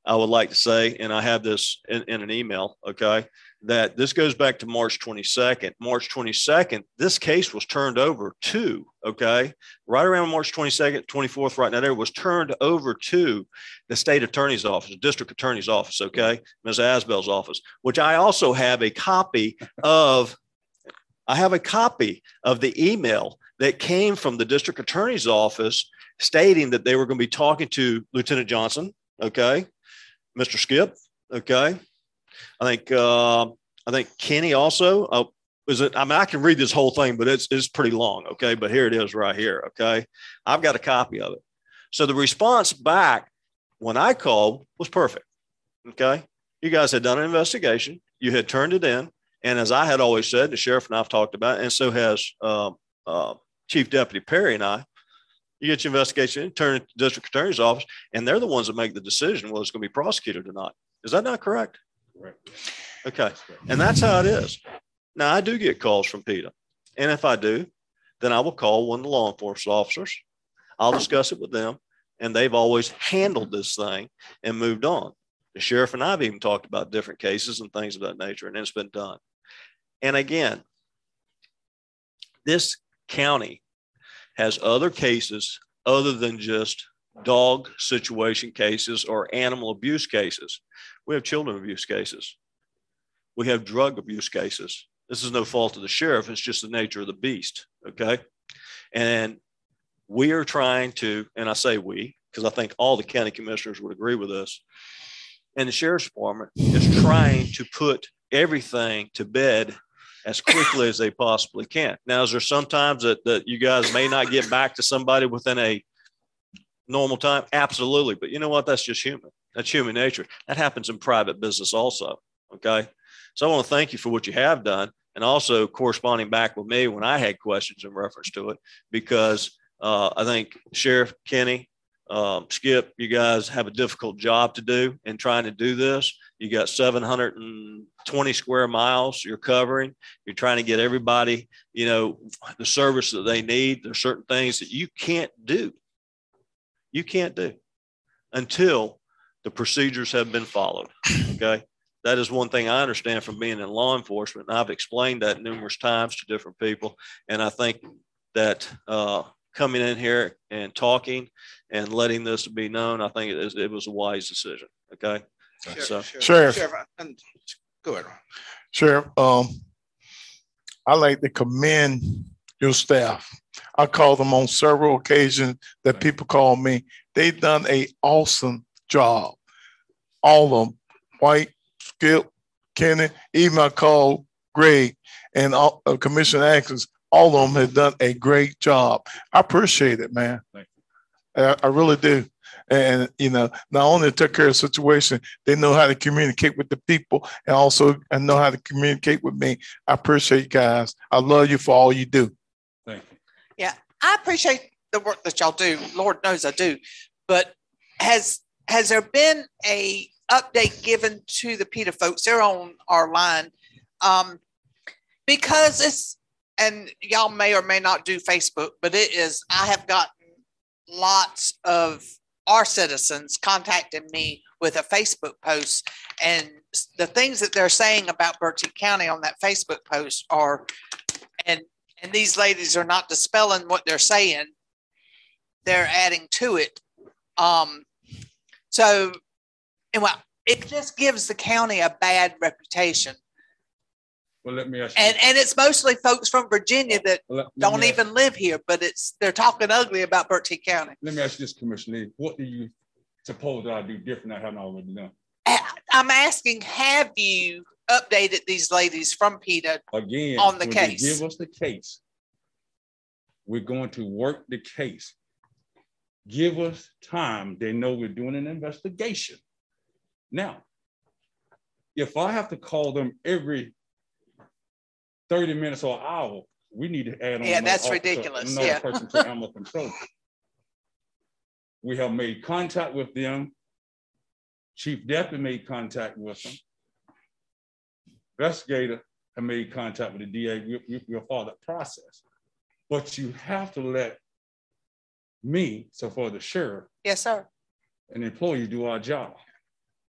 I would like to say, and I have this in, in an email, okay, that this goes back to March twenty-second. March twenty-second, this case was turned over to, okay, right around March twenty-second, twenty-fourth, right now there, was turned over to the state attorney's office, district attorney's office, okay, Miz Asbell's office, which I also have a copy of. I have a copy of the email that came from the district attorney's office stating that they were going to be talking to Lieutenant Johnson, okay, Mister Skip, okay. I think uh, I think Kenny also uh, was it. I mean, I can read this whole thing, but it's it's pretty long, okay. But here it is, right here, okay. I've got a copy of it. So the response back when I called was perfect, okay. You guys had done an investigation, you had turned it in. And as I had always said, the sheriff and I've talked about, and so has uh, uh, Chief Deputy Perry and I, you get your investigation in, turn it to the district attorney's office, and they're the ones that make the decision whether it's going to be prosecuted or not. Is that not correct? Correct. Okay. And that's how it is. Now, I do get calls from PETA. And if I do, then I will call one of the law enforcement officers. I'll discuss it with them. And they've always handled this thing and moved on. The sheriff and I have even talked about different cases and things of that nature, and it's been done. And again, this county has other cases other than just dog situation cases or animal abuse cases. We have children abuse cases. We have drug abuse cases. This is no fault of the sheriff. It's just the nature of the beast. Okay. And we are trying to, and I say we, because I think all the county commissioners would agree with us. And the sheriff's department is trying to put everything to bed as quickly as they possibly can. Now, is there sometimes that, that you guys may not get back to somebody within a normal time? Absolutely. But you know what? That's just human. That's human nature. That happens in private business also. Okay. So I want to thank you for what you have done, and also corresponding back with me when I had questions in reference to it, because uh, I think Sheriff Kenny, Um, Skip, you guys have a difficult job to do in trying to do this. You got seven hundred twenty square miles you're covering. You're trying to get everybody, you know, the service that they need. There's certain things that you can't do. You can't do until the procedures have been followed. Okay. That is one thing I understand from being in law enforcement. And I've explained that numerous times to different people. And I think that, uh, coming in here and talking and letting this be known, I think it, is, it was a wise decision. Okay. Sheriff, so, Sheriff, Sheriff, go ahead. Sheriff, um, I like to commend your staff. I called them on several occasions that people call me. They've done a awesome job. All of them, White, Skip, Kenny, even I called Greg and all, uh, Commissioner Atkins. All of them have done a great job. I appreciate it, man. I, I really do. And, you know, not only took care of the situation, they know how to communicate with the people, and also and know how to communicate with me. I appreciate you guys. I love you for all you do. Thank you. Yeah, I appreciate the work that y'all do. Lord knows I do. But has has there been a update given to the PETA folks? They're on our line. Um, because it's, and y'all may or may not do Facebook, but it is, I have gotten lots of our citizens contacting me with a Facebook post, and the things that they're saying about Berkeley County on that Facebook post are, and, and these ladies are not dispelling what they're saying. They're adding to it. Um, so, and well, it just gives the county a bad reputation. Well, let me ask you. And and it's mostly folks from Virginia that let, let don't ask, even live here, but it's they're talking ugly about Berkeley County. Let me ask you this, Commissioner Lee. What do you suppose that I do different I haven't already done? I'm asking, have you updated these ladies from PETA again on the when case? They give us the case. We're going to work the case. Give us time. They know we're doing an investigation. Now, if I have to call them every thirty minutes or an hour, we need to add on. Yeah, that's officer, ridiculous. Another Yeah. person to animal control. We have made contact with them. Chief Deputy made contact with them. Investigator have made contact with the D A. We, we, we'll follow that process. But you have to let me, so for the sheriff, yes, sir, an employee, do our job.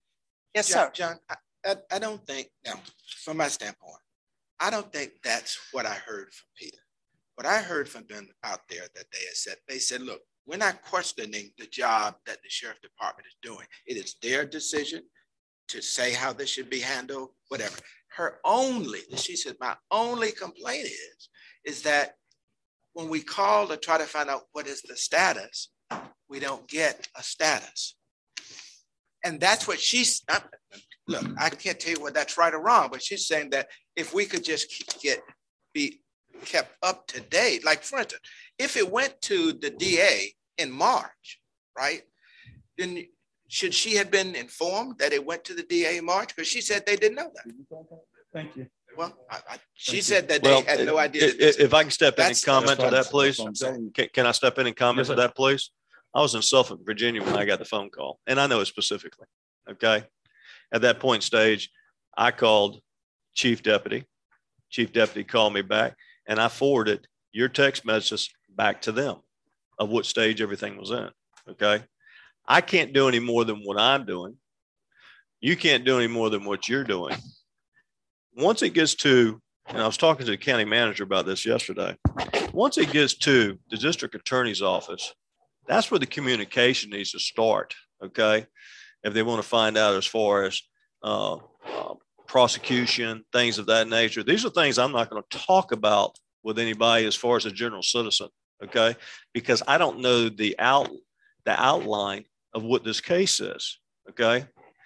Yes, John, sir. John, I, I, I don't think, now, from my standpoint, I don't think that's what I heard from Peter. What I heard from them out there that they had said, they said, look, we're not questioning the job that the sheriff department is doing. It is their decision to say how this should be handled, whatever. Her only, she said, my only complaint is, is that when we call to try to find out what is the status, we don't get a status. And that's what she's, I, look, I can't tell you whether that's right or wrong, but she's saying that if we could just keep, get, be kept up to date, like for instance, if it went to the D A in March, right, then should she have been informed that it went to the D A in March? Because she said they didn't know that. Thank you. Well, I, I, she Thank said that Well, they had no idea. If, that this- if I can step in and That's- comment to that's that, please. what I'm saying. Can, can I step in and comment Yes, to sir. that, please? I was in Suffolk, Virginia when I got the phone call, and I know it specifically. Okay. At that point stage, I called Chief Deputy. Chief Deputy called me back, and I forwarded your text messages back to them of what stage everything was in. Okay. I can't do any more than what I'm doing. You can't do any more than what you're doing. Once it gets to, and I was talking to the county manager about this yesterday, once it gets to the district attorney's office, that's where the communication needs to start. Okay. If they want to find out as far as uh, uh, prosecution, things of that nature, these are things I'm not going to talk about with anybody as far as a general citizen. Okay. Because I don't know the out, the outline of what this case is. Okay.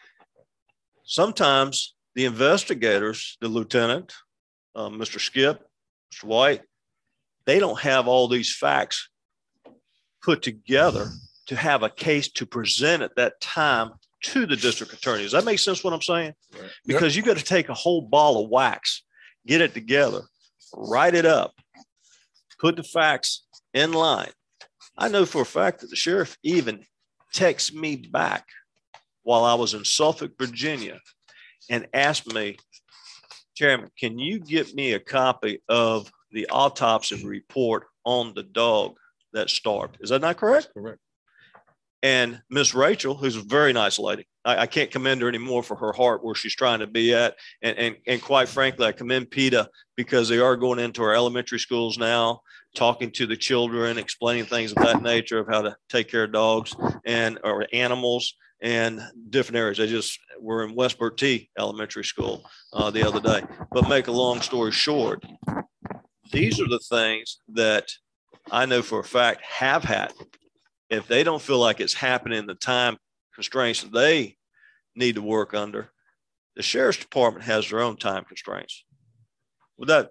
Sometimes the investigators, the lieutenant, uh, Mister Skip, Mister White, they don't have all these facts put together to have a case to present at that time to the district attorney. Does that make sense what I'm saying? Right. Because you got to take a whole ball of wax, get it together, write it up, put the facts in line. I know for a fact that the sheriff even texted me back while I was in Suffolk, Virginia, and asked me, Chairman, can you get me a copy of the autopsy report on the dog that starved? Is that not correct? Correct. And Miss Rachel, who's a very nice lady, I, I can't commend her anymore for her heart where she's trying to be at. And, and, and quite frankly, I commend PETA because they are going into our elementary schools now, talking to the children, explaining things of that nature of how to take care of dogs and or animals and different areas. I just were in West Bertie Elementary School uh, the other day. But make a long story short, these are the things that I know for a fact have happened. If they don't feel like it's happening in the time constraints that they need to work under, the sheriff's department has their own time constraints. Would that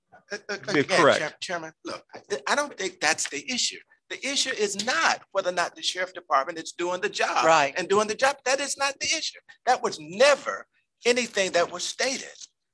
be Again, correct? Chair- Chairman, look, I- I don't think that's the issue. The issue is not whether or not the sheriff department is doing the job. Right. And doing the job. That is not the issue. That was never anything that was stated.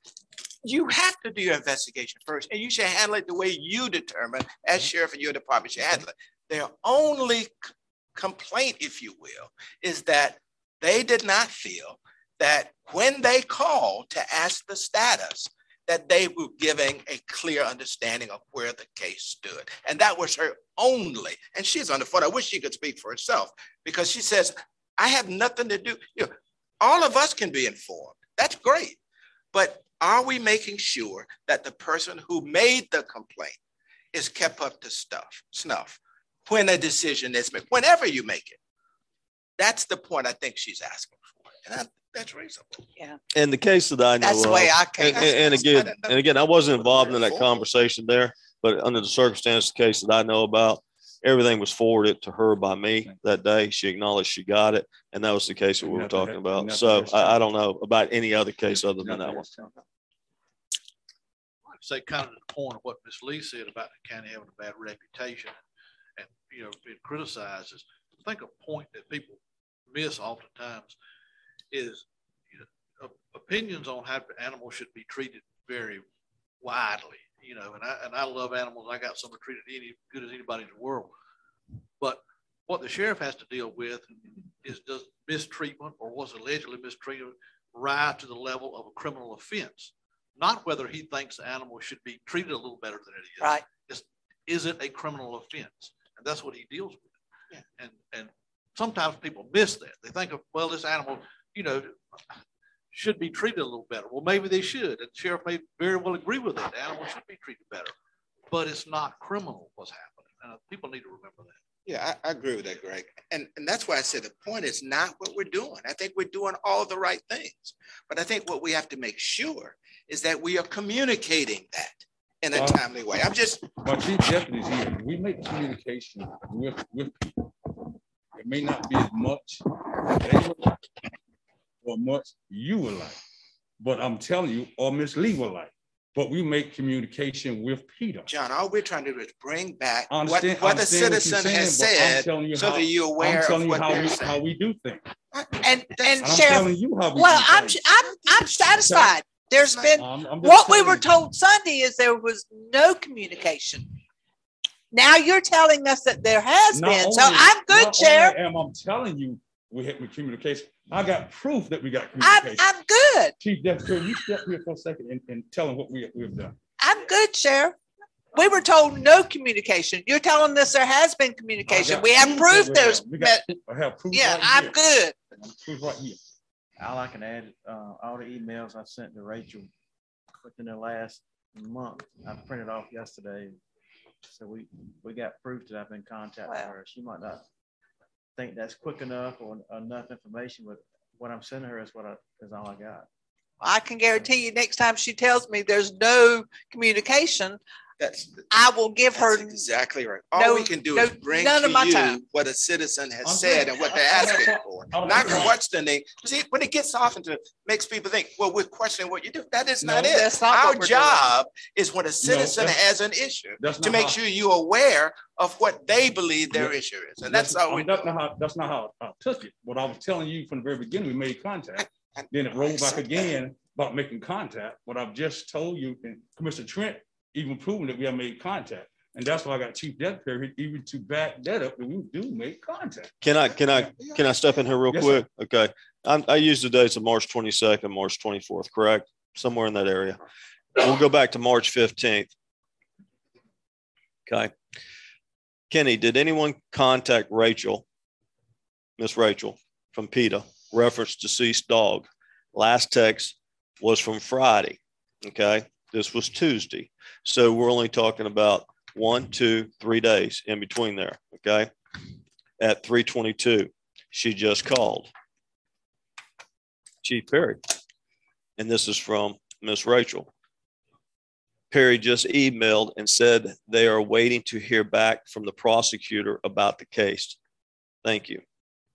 You have to do your investigation first, and you should handle it the way you determine as sheriff and your department should handle it. Their only c- complaint, if you will, is that they did not feel that when they called to ask the status, that they were giving a clear understanding of where the case stood. And that was her only, and she's on the phone. I wish she could speak for herself because she says, I have nothing to do. You know, all of us can be informed. That's great. But are we making sure that the person who made the complaint is kept up to stuff, snuff when a decision is made, whenever you make it? That's the point I think she's asking for. And I, that's reasonable. Yeah. In the case that I know That's the of, way I came. and, and- and again, and again, I wasn't involved in that conversation there, but under the circumstances, the case that I know about, everything was forwarded to her by me that day. She acknowledged she got it, and that was the case that we were talking about. So I, I don't know about any other case other than that one. I'd say kind of the point of what Miss Lee said about the county having a bad reputation and, you know, being criticized is, I think a point that people miss oftentimes is, you know, opinions on how animals should be treated vary widely, you know, and I, and I love animals. I got some are treated any good as anybody in the world. But what the sheriff has to deal with is, does mistreatment or was allegedly mistreated rise to the level of a criminal offense? Not whether he thinks the animal should be treated a little better than it is. Right. It's, is it a criminal offense? And that's what he deals with. Yeah. And, and sometimes people miss that. They think of, well, this animal, you know, should be treated a little better. Well, maybe they should. And the sheriff may very well agree with it. The animal should be treated better, but it's not criminal what's happening. And people need to remember that. Yeah, I, I agree with that, Greg. And, and that's why I said the point is not what we're doing. I think we're doing all the right things. But I think what we have to make sure is that we are communicating that in a Uh, timely way. I'm just. My chief deputies here, we make communication with, with people. It may not be as much they would like or much you would like, but I'm telling you, or Miss Lee would like. But we make communication with Peter. John, all we're trying to do is bring back I what, understand- what I the understand what citizen you're has saying, but I'm said telling you so how- that you're aware I'm telling of you what how they're we, saying. how we do things. And, and And I'm Sheriff, telling you how we well, do I'm, things. I'm, I'm satisfied. There's been, I'm- I'm just what we telling were you. told Sunday is there was no communication. Now you're telling us that there has Not been. So only- I'm good, not Sheriff. only am I'm telling you, we had with communication. I got proof that we got I'm, communication. I'm good. Chief Deputy, can you step here for a second and, and tell them what we, we've done? I'm good, Sheriff. We were told no communication. You're telling us there has been communication. got We have proof proof that we there's, have. We got- I have proof yeah, right I'm here. good. Proof right here. All I can add, uh, all the emails I sent to Rachel within the last month, I printed off yesterday. So we, we got proof that I've been contacting Wow. her. She might not think that's quick enough or enough information, but what I'm sending her is what I, is all I got. I can guarantee you next time she tells me there's no communication, That's, I will give her that's exactly right. All no- we can do no- is bring none to of my you time. what a citizen has I'm said good. and what they're I- I don't asking have- for, I don't not have- questioning. See, when it gets off into makes people think, well, we're questioning what you do. That is not No, it. that's not Our what we're doing. job is when a citizen that's- has an issue that's to not make how- sure you're aware of what they believe their Yeah. issue is. And that's all we're That's doing. not how, that's not how I took it. What I was telling you from the very beginning, we made contact. I- Then it I rolled back accept that. again about making contact. What I've just told you, and Commissioner Trent even proven that we have made contact. And that's why I got Chief Deputy even to back that up, that we do make contact. Can I, can I, can I step in here real Yes, quick? Okay. I, I used the dates of March twenty-second, March twenty-fourth, correct? Somewhere in that area. We'll go back to March fifteenth. Okay. Kenny, did anyone contact Rachel, Miss Rachel from PETA, reference deceased dog? Last text was from Friday. Okay. This was Tuesday. So we're only talking about one, two, three days in between there. Okay. At three twenty-two, she just called Chief Perry. And this is from Miss Rachel. Perry just emailed and said they are waiting to hear back from the prosecutor about the case. Thank you.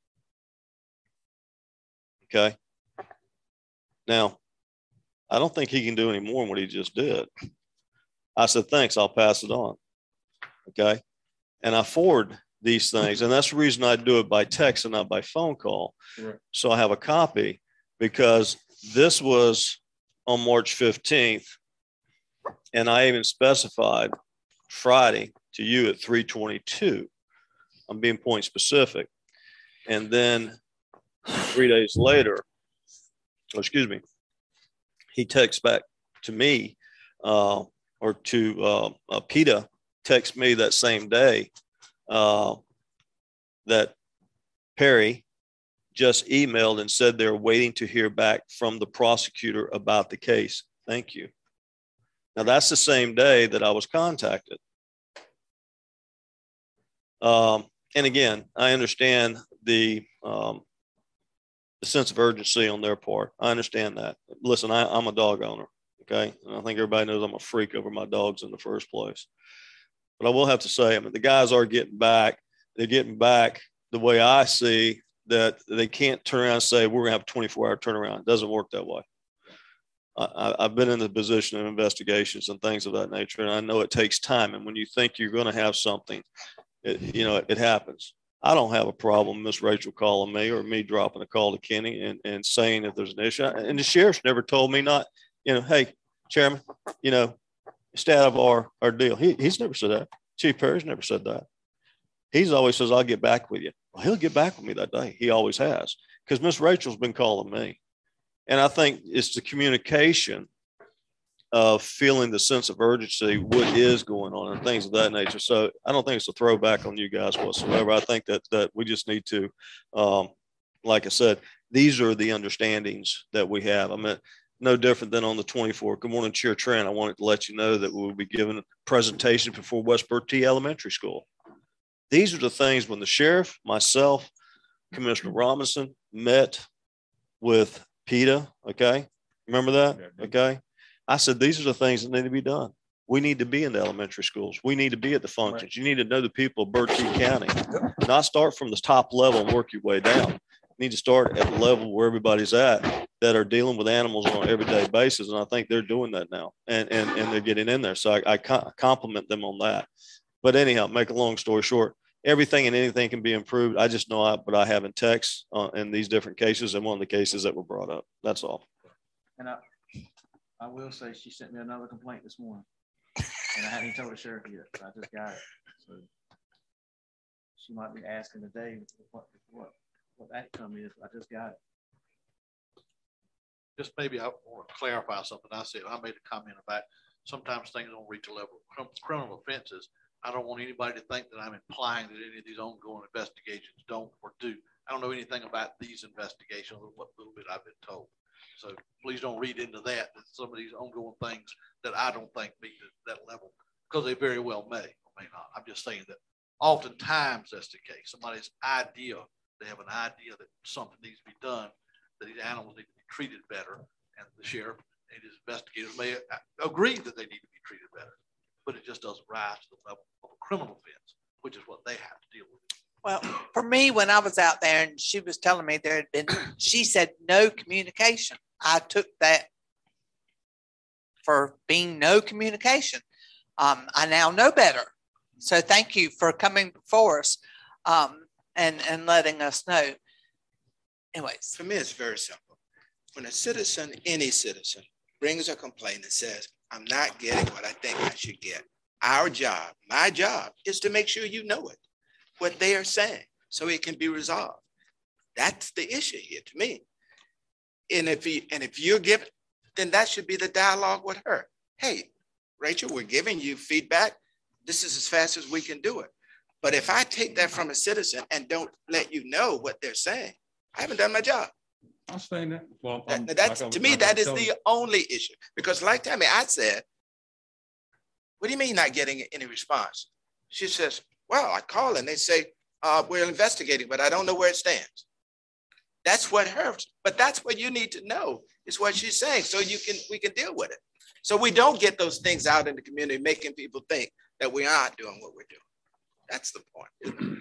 Okay. Now, I don't think he can do any more than what he just did. I said, thanks, I'll pass it on. Okay. And I forward these things. And that's the reason I do it by text and not by phone call. Right. So I have a copy because this was on March fifteenth. And I even specified Friday to you at three twenty-two. I'm being point specific. And then three days later, oh, excuse me, he texts back to me uh, or to uh, uh, PETA, text me that same day uh, that Perry just emailed and said they're waiting to hear back from the prosecutor about the case. Thank you. Now, that's the same day that I was contacted. Um, and again, I understand the, um, the sense of urgency on their part. I understand that. Listen, I, I'm a dog owner, okay? And I think everybody knows I'm a freak over my dogs in the first place. But I will have to say, I mean, the guys are getting back. They're getting back the way I see that they can't turn around and say, we're going to have a twenty-four hour turnaround. It doesn't work that way. I, I've been in the position of investigations and things of that nature, and I know it takes time. And when you think you're going to have something, it, you know, it, it happens. I don't have a problem Miss Rachel calling me or me dropping a call to Kenny and, and saying if there's an issue. And the sheriff's never told me not, you know, hey, Chairman, you know, stay out of our, our deal. He, he's never said that. Chief Perry's never said that. He's always says, I'll get back with you. Well, he'll get back with me that day. He always has, because Miss Rachel's been calling me. And I think it's the communication of feeling the sense of urgency, what is going on and things of that nature. So I don't think it's a throwback on you guys whatsoever. I think that that we just need to, um, like I said, these are the understandings that we have. I mean, no different than on the twenty-fourth. Good morning, Chair Trent. I wanted to let you know that we'll be giving a presentation before West Bertie Elementary School. These are the things when the sheriff, myself, Commissioner Robinson met with PETA, okay? Remember that? Okay. I said, these are the things that need to be done. We need to be in the elementary schools. We need to be at the functions. You need to know the people of Bertie County. Not start from the top level and work your way down. You need to start at the level where everybody's at that are dealing with animals on an everyday basis. And I think they're doing that now, and, and, and they're getting in there. So I, I compliment them on that. But anyhow, make a long story short, everything and anything can be improved. I just know I, but I have in text uh, in these different cases and one of the cases that were brought up. That's all. And I, I will say she sent me another complaint this morning, and I hadn't told the sheriff yet, but I just got it. So she might be asking today what what what that outcome is. I just got it. Just maybe I want to clarify something I said. I made a comment about sometimes things don't reach a level of criminal offenses. I don't want anybody to think that I'm implying that any of these ongoing investigations don't or do. I don't know anything about these investigations, what little bit I've been told. So please don't read into that, that some of these ongoing things that I don't think meet that level, because they very well may or may not. I'm just saying that oftentimes that's the case. Somebody's idea, they have an idea that something needs to be done, that these animals need to be treated better, and the sheriff and his investigators may agree that they need to be treated better, but it just doesn't rise to the level of a criminal offense, which is what they have to deal with. Well, for me, when I was out there and she was telling me there had been, she said no communication. I took that for being no communication. Um, I now know better. So thank you for coming before us um, and, and letting us know. Anyways. For me, it's very simple. When a citizen, any citizen, brings a complaint and says, I'm not getting what I think I should get, our job, my job, is to make sure you know it, what they are saying, so it can be resolved. That's the issue here to me. And if you, and if you're given, then that should be the dialogue with her. Hey, Rachel, we're giving you feedback. This is as fast as we can do it. But if I take that from a citizen and don't let you know what they're saying, I haven't done my job. I'm saying that. Well, that, that's like to me, like that is the only issue. Because like Tammy, I said, what do you mean not getting any response? She says, well, I call and they say, uh, we're investigating, but I don't know where it stands. That's what hurts. But that's what you need to know is what she's saying. So you can, we can deal with it. So we don't get those things out in the community, making people think that we aren't doing what we're doing. That's the point.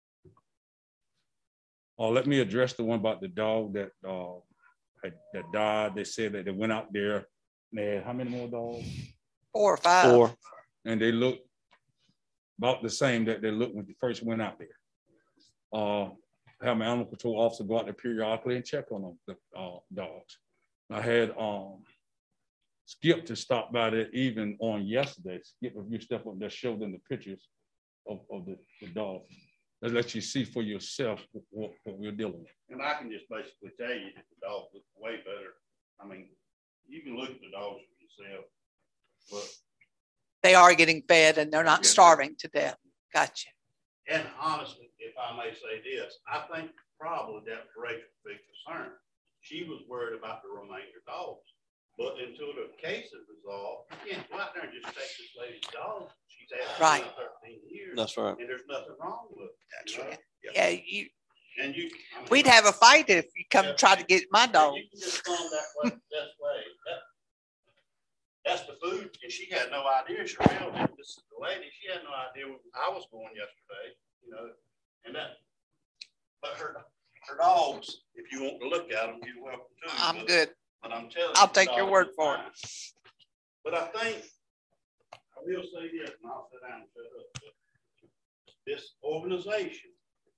Oh, let me address the one about the dog that uh, had, that died. They said that they went out there. And they had how many more dogs? Four or five. Four. And they looked about the same that they looked when they first went out there. Uh, have my animal control officer go out there periodically and check on them, the uh, dogs. I had um, Skip to stop by there even on yesterday. Skip, if you step up there, showed them the pictures of, of the, the dog. Let's let you see for yourself what, what we're dealing with. And I can just basically tell you that the dogs look way better. I mean, you can look at the dogs for yourself, but they are getting fed and they're not yeah. starving to death. Gotcha. And honestly, if I may say this, I think probably that was Rachel's big concern. She was worried about the remainder dogs. But until the case is resolved, you can't go out there and just take this lady's dog. She's had right. thirteen years. That's right. And there's nothing wrong with it. That's right. Yep. Yeah, you. And you. I mean, we'd have a fight if you come yeah, try to get my dog. You can just come that way. That way. That, that's the food, and she had no idea. Sherelle, this is the lady. She had no idea I was going yesterday. You know, and that. But her, her dogs. If you want to look at them, you're welcome to. I'm but, good. But I'm telling I'll you, take your word for it. But I think I will say this, and I'll sit down and shut up. This organization,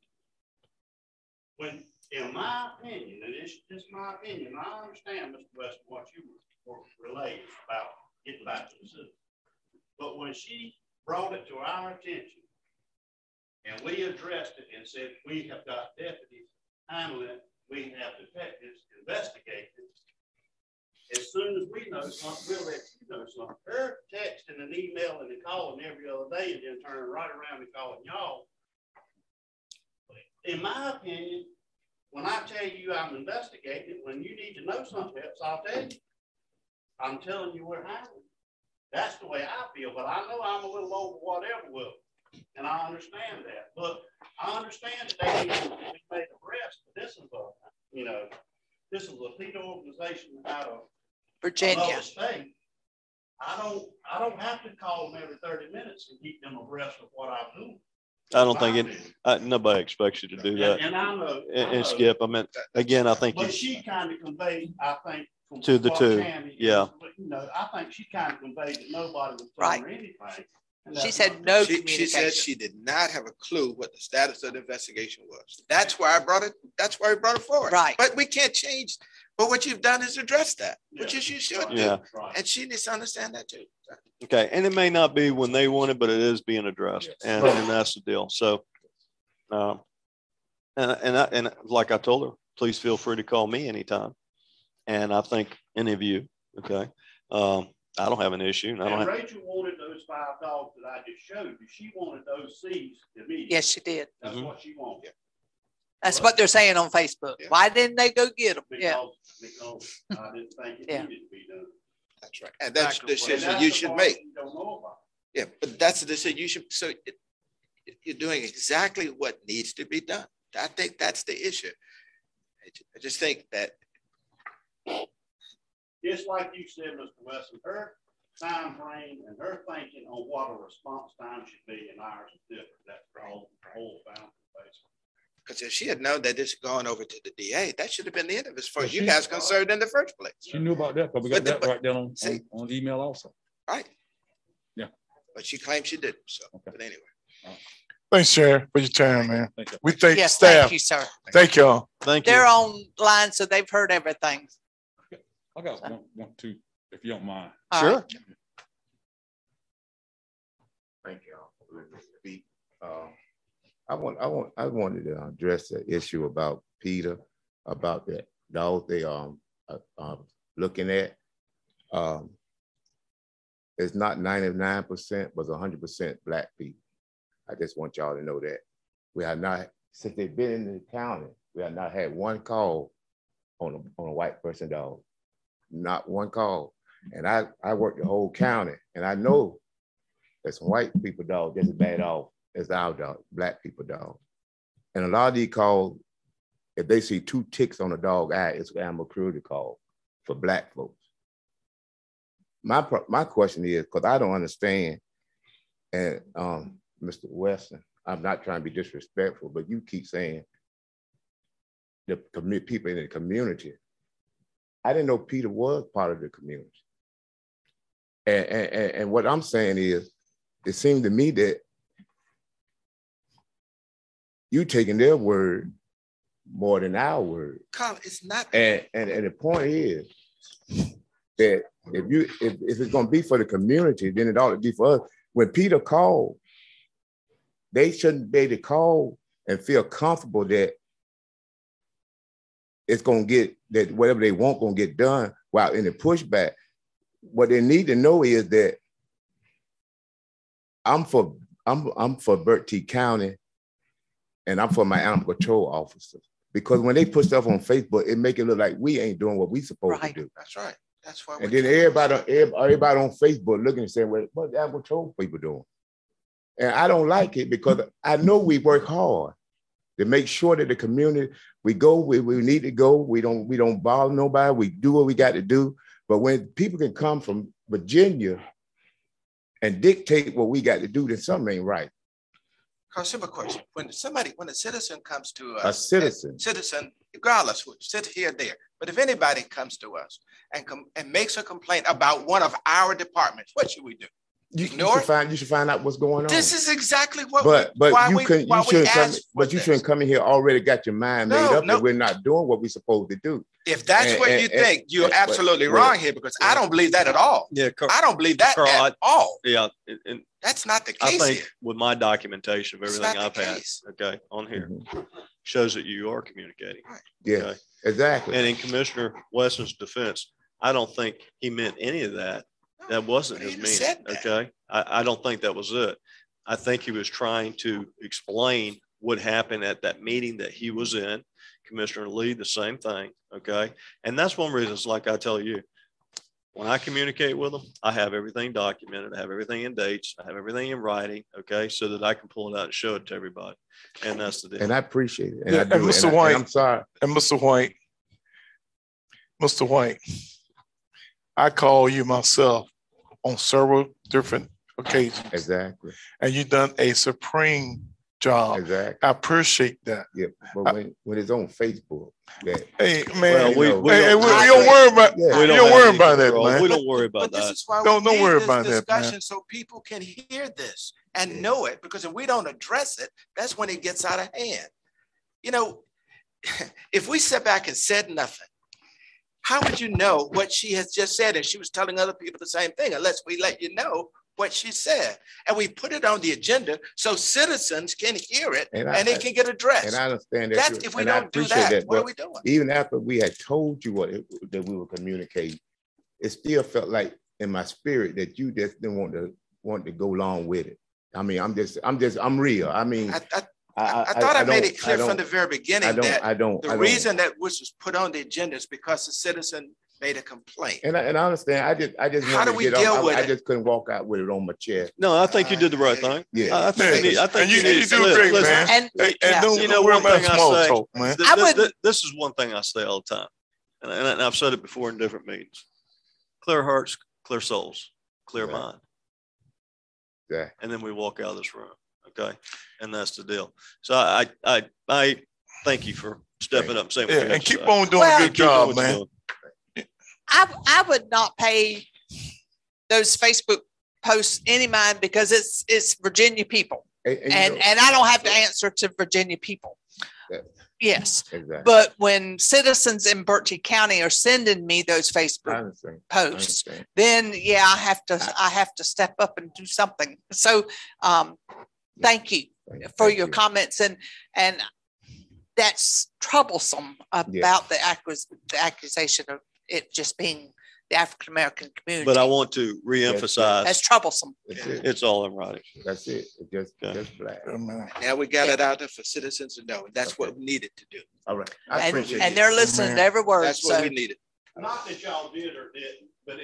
when, in my opinion, and it's just my opinion, I understand, Mister West, what you were relaying about getting back to the city. But when she brought it to our attention, and we addressed it and said, we have got deputies handling it, we have detectives investigating it. As soon as we know something, we'll let you know something. Her texting and emailing and calling every other day and then turning right around and calling y'all. In my opinion, when I tell you I'm investigating, when you need to know something else, I'll tell you. I'm telling you we're handling. That's the way I feel, but I know I'm a little over whatever will, and I understand that. But I understand that they need to make arrests, but this is a, you know, this is a PETA organization out of Virginia another state. I don't, I don't have to call them every thirty minutes and keep them abreast of what I'm doing. I don't think it, I, nobody expects you to do that. And, and I know, And, I and know. Skip, I mean, again, I think But you, she kind of conveyed, I think, from To the what two, Tammy is, yeah. but, you know, I think she kind of conveyed that nobody was Right. telling her anything. and She that's said not- no She, she communication. said she did not have a clue what the status of the investigation was. That's why I brought it, that's why we brought it forward. Right. But we can't change, but what you've done is address that, which is you should do. Yeah. And she needs to understand that too. okay, and it may not be when they want it, but it is being addressed, and, and that's the deal. So, um, and, and, I, and like I told her, please feel free to call me anytime. And I think any of you, okay, um, I don't have an issue. and I don't And have, Rachel wanted those five dogs that I just showed you. She wanted those seized immediately. Yes, she did. That's Mhm. what she wanted. That's what they're saying on Facebook. Yeah. Why didn't they go get them? Yeah. Because, because I didn't think it Yeah. needed to be done. That's right. And that's the And decision that's you the should part make. you don't know about. Yeah, but that's the decision you should, so it- you're doing exactly what needs to be done. I think that's the issue. I ju- I just think that, Just like you said, Mister Wesson, her time frame and her thinking on what a response time should be and ours is different. That's the whole, the whole boundary, basically. because if she had known that it's gone over to the D A, that should have been the end of it as far Well, as you she- guys concerned in the first place. She knew about that, but we got But the- that but- right there on, see- on, on email also. Right. Yeah. But she claims she didn't, so, Okay. but anyway. Thanks, Sheriff, for your time, man. Thank you. We thank Yes, staff. thank you, sir. Thank y'all. thank you. They're online, so they've heard everything. I got one, one, two, if you don't mind. All Sure. right. Thank you all for letting me speak. Uh, I want, I want, I wanted to address the issue about PETA, about that dog they um uh, um looking at. Um, it's not ninety-nine percent, but one hundred percent black people. I just want y'all to know that. We have not, since they've been in the county, we have not had one call on a, on a white person dog. Not one call. And I, I work the whole county, and I know that some white people dog just as bad off as our dog, black people dog. And a lot of these calls, if they see two ticks on a dog eye, it's an animal cruelty call for black folks. My, pro- my question is, because I don't understand, and um, Mister Weston, I'm not trying to be disrespectful, but you keep saying the commu- people in the community. I didn't know PETA was part of the community. And, and, and- and what I'm saying is, it seemed to me that you taking their word more than our word. Colin, it's not. And, and, and the point is that if you if, if it's gonna be for the community, then it ought to be for us. When PETA called, they shouldn't be able to call and feel comfortable that it's gonna get, that whatever they want gonna get done while in the pushback. What they need to know is that I'm for I'm I'm for Bertie County, and I'm for my animal control officers. Because when they put stuff on Facebook, it make it look like we ain't doing what we supposed Right. to do. That's right. That's why. And we- then everybody, everybody, everybody on Facebook looking and saying, well, what the animal control people doing? And I don't like it because I know we work hard to make sure that the community, we go where we need to go. We don't, we don't bother nobody. We do what we got to do. But when people can come from Virginia and dictate what we got to do, then something ain't right. Carl, simple question. When somebody, when a citizen comes to us. A citizen. Citizen, regardless, would sit here or there. But if anybody comes to us and come and makes a complaint about one of our departments, what should we do? You, you Ignore should it? find, you should find out what's going on. This is exactly what. But we, but why you we, can why you we shouldn't come asked for but you this. shouldn't come in here already got your mind made No, up no. that we're not doing what we're supposed to do. If that's And- what and- you and- think, you're and- but- absolutely but- wrong here because I don't believe that at all. Yeah, Carl, I don't believe that Carl, at I- all. yeah, and- and That's not the I case think here. with my documentation of It's everything not I've the had, case. okay, on here, Mhm. shows that you are communicating. Yeah, Okay. exactly. And in Commissioner Wesson's defense, I don't think he meant any of that. That wasn't But he his even meaning, said that. okay? I, I don't think that was it. I think he was trying to explain what happened at that meeting that he was in, Commissioner Lee, the same thing. Okay. And that's one reason, it's like I tell you, when I communicate with them, I have everything documented. I have everything in dates. I have everything in writing. Okay. So that I can pull it out and show it to everybody. And that's the deal. And I appreciate it. And, Yeah, I do. and Mister And I- White, and I'm sorry. And Mister White, Mister White, I call you myself on several different occasions. Exactly. And you've done a supreme job. Exactly. I appreciate that. Yeah, but when, when it's on Facebook, that Hey, man, Well, we- hey, we hey, don't- we, we don't worry about Yeah. we We don't, don't worry have about any that, control. man. We don't worry about But this that. is why Don't- we don't need worry this about that, man. discussion so people can hear this and know it. Because if we don't address it, that's when it gets out of hand. You know, if we sit back and said nothing, how would you know what she has just said? And she was telling other people the same thing, unless we let you know what she said. And we put it on the agenda so citizens can hear it and, And I- it can get addressed. and I understand that. That's too, if we and I don't do appreciate that, what are but we doing? Even after we had told you what it, that we would communicate, it still felt like in my spirit that you just didn't want to want to go along with it. I mean, I'm just, I'm just, I'm real. I mean, I, I, I, I thought I, made don't- it clear I from don't- the very beginning I don't, that I don't, the I don't. reason that this was put on the agenda is because the citizen made a complaint. And I, and I understand. I just, I just How wanted do we to get deal off. with I, I it? just couldn't walk out with it on my chest. No, I think you did the right thing. Yeah. I, I think you need, I think And you, need you to do listen, great, listen. man. And- And, and yeah. don't, You don't know, worry one about thing I small say- talk, man. Th- I th- would- th- This is one thing I say all the time. And, I- and I've said it before in different meetings. Clear hearts, clear souls, clear Yeah. mind. Yeah. And then we walk out of this room. Okay. And that's the deal. So I, I, I thank you for stepping up and saying what Yeah, you have and to keep say. on doing Well- a good Keep doing job, what you're man. doing. I, I would not pay those Facebook posts any mind because it's, it's Virginia people. And, and you And, know- and I don't have to answer to Virginia people. Yeah. Yes. Exactly. But when citizens in Berkeley County are sending me those I Facebook understand. I posts, understand. then yeah, I have to, I have to step up and do something. So, um, thank you Thank- for thank your you. comments and, and that's troublesome about the accus, the accusation of it just being the African-American community. But I want to reemphasize, That's troublesome. That's it. it's all in writing. That's it. It's just, Okay. just black. Yeah, man. Now we got it out there for citizens to know. That's what we needed to do. All right. I And, appreciate and it. they're listening to every word. That's what So we needed. Not that y'all did or didn't, but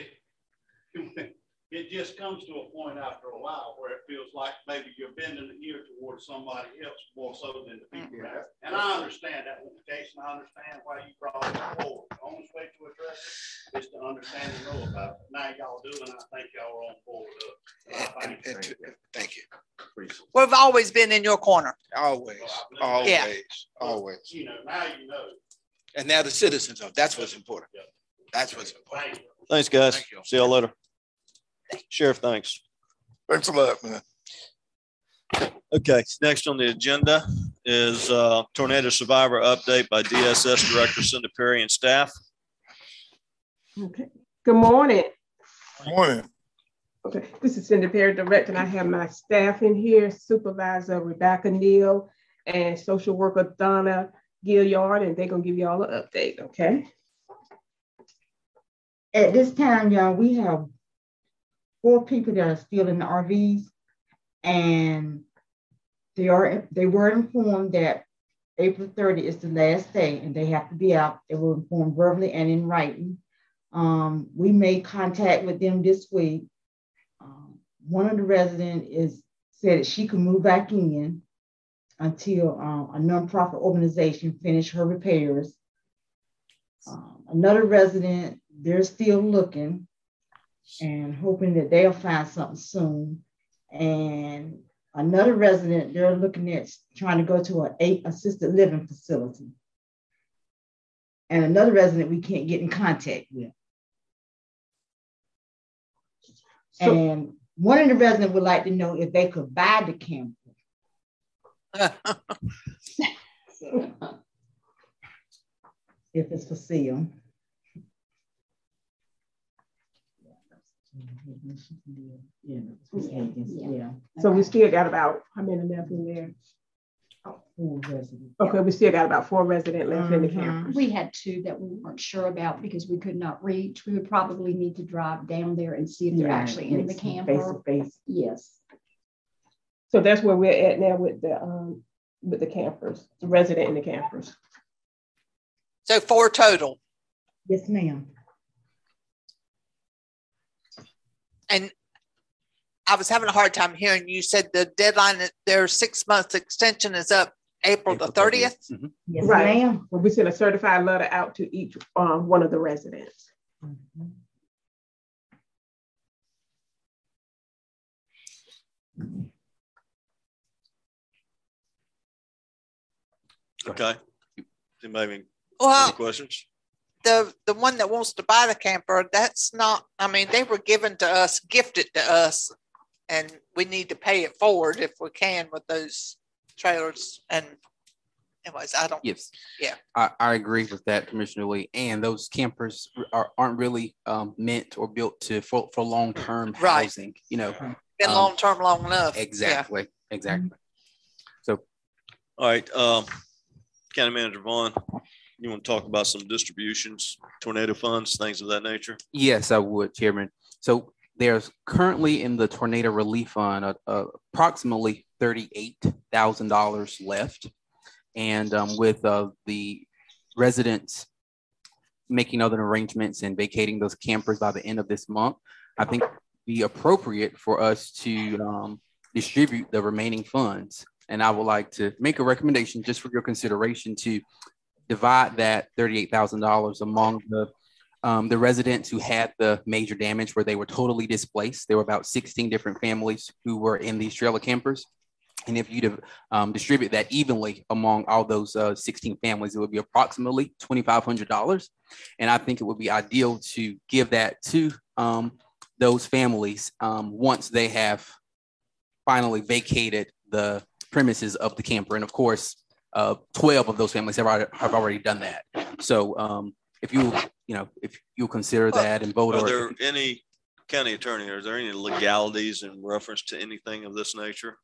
it, it just comes to a point after a while where it feels like maybe you're bending the ear towards somebody else more so than the people. Mhm. And I understand that was the case, and I understand why you brought it forward. The only way to address it is to understand and know about it. Now y'all do, and I think y'all are on board with it. So I And- thank and you. to- Thank you. we've always been in your corner. Always, Yeah. always, always. You know, now you know. And now the citizens know. That's what's important. That's what's important. Thank you. Thanks, guys. Thank you. See y'all later. Sheriff, thanks. Thanks a lot, man. Okay, next on the agenda is uh, tornado survivor update by D S S Director Cindy Perry and staff. Okay. Good morning. Good morning. Okay, this is Cindy Perry, Director, and I have my staff in here, Supervisor Rebecca Neal and Social Worker Donna Gilliard, and they're gonna give you all an update, okay? At this time, y'all, we have four people that are still in the R Vs, and they are they were informed that April thirtieth is the last day, and they have to be out. They were informed verbally and in writing. Um, we made contact with them this week. Um, one of the residents is said that she could move back in until um, a nonprofit organization finish her repairs. Um, another resident, they're still looking and hoping that they'll find something soon. And another resident, they're looking at trying to go to an eight assisted living facility. And another resident we can't get in contact with. So- And one of the residents would like to know if they could buy the camper. So, if it's for sale. Yeah. Yeah. So we still got about, how many left in there? Four residents. Okay, we still got about four residents left in the Mhm. campers. We had two that we weren't sure about because we could not reach. We would probably need to drive down there and see if they're Yeah, actually in the it's face camper. to face. Yes. So that's where we're at now with the, um, with the campers, the resident and the campers. So four total. Yes, ma'am. And I was having a hard time hearing you said the deadline, their six months extension is up April the thirtieth. Mm-hmm. Yes, Right. ma'am. Well, we sent a certified letter out to each um, one of the residents. Okay. Anybody have any Well, other questions? the the one that wants to buy the camper, that's not, I mean, they were given to us, gifted to us, and we need to pay it forward if we can with those trailers. And anyways, I don't. Yes. Yeah. I, I agree with that, Commissioner Lee. And those campers are, aren't really um, meant or built to for, for long-term Right. housing, you know. Been um, long term long enough. Exactly, exactly. So, All right, um, County Manager Vaughn, you want to talk about some distributions, tornado funds, things of that nature? yes, I would, Chairman. So there's currently in the tornado relief fund uh, uh, approximately thirty-eight thousand dollars left. And um, with uh, the residents making other arrangements and vacating those campers by the end of this month, I think it'd be appropriate for us to um, distribute the remaining funds. And I would like to make a recommendation just for your consideration to divide that thirty-eight thousand dollars among the um, the residents who had the major damage where they were totally displaced. There were about sixteen different families who were in these trailer campers. And if you um, distribute that evenly among all those uh, sixteen families, it would be approximately twenty-five hundred dollars. And I think it would be ideal to give that to um, those families um, once they have finally vacated the premises of the camper. And of course, uh, twelve of those families have already, have already done that. So um, if you, you know, if you consider that and vote. Are or there any, county attorney, are there any legalities in reference to anything of this nature?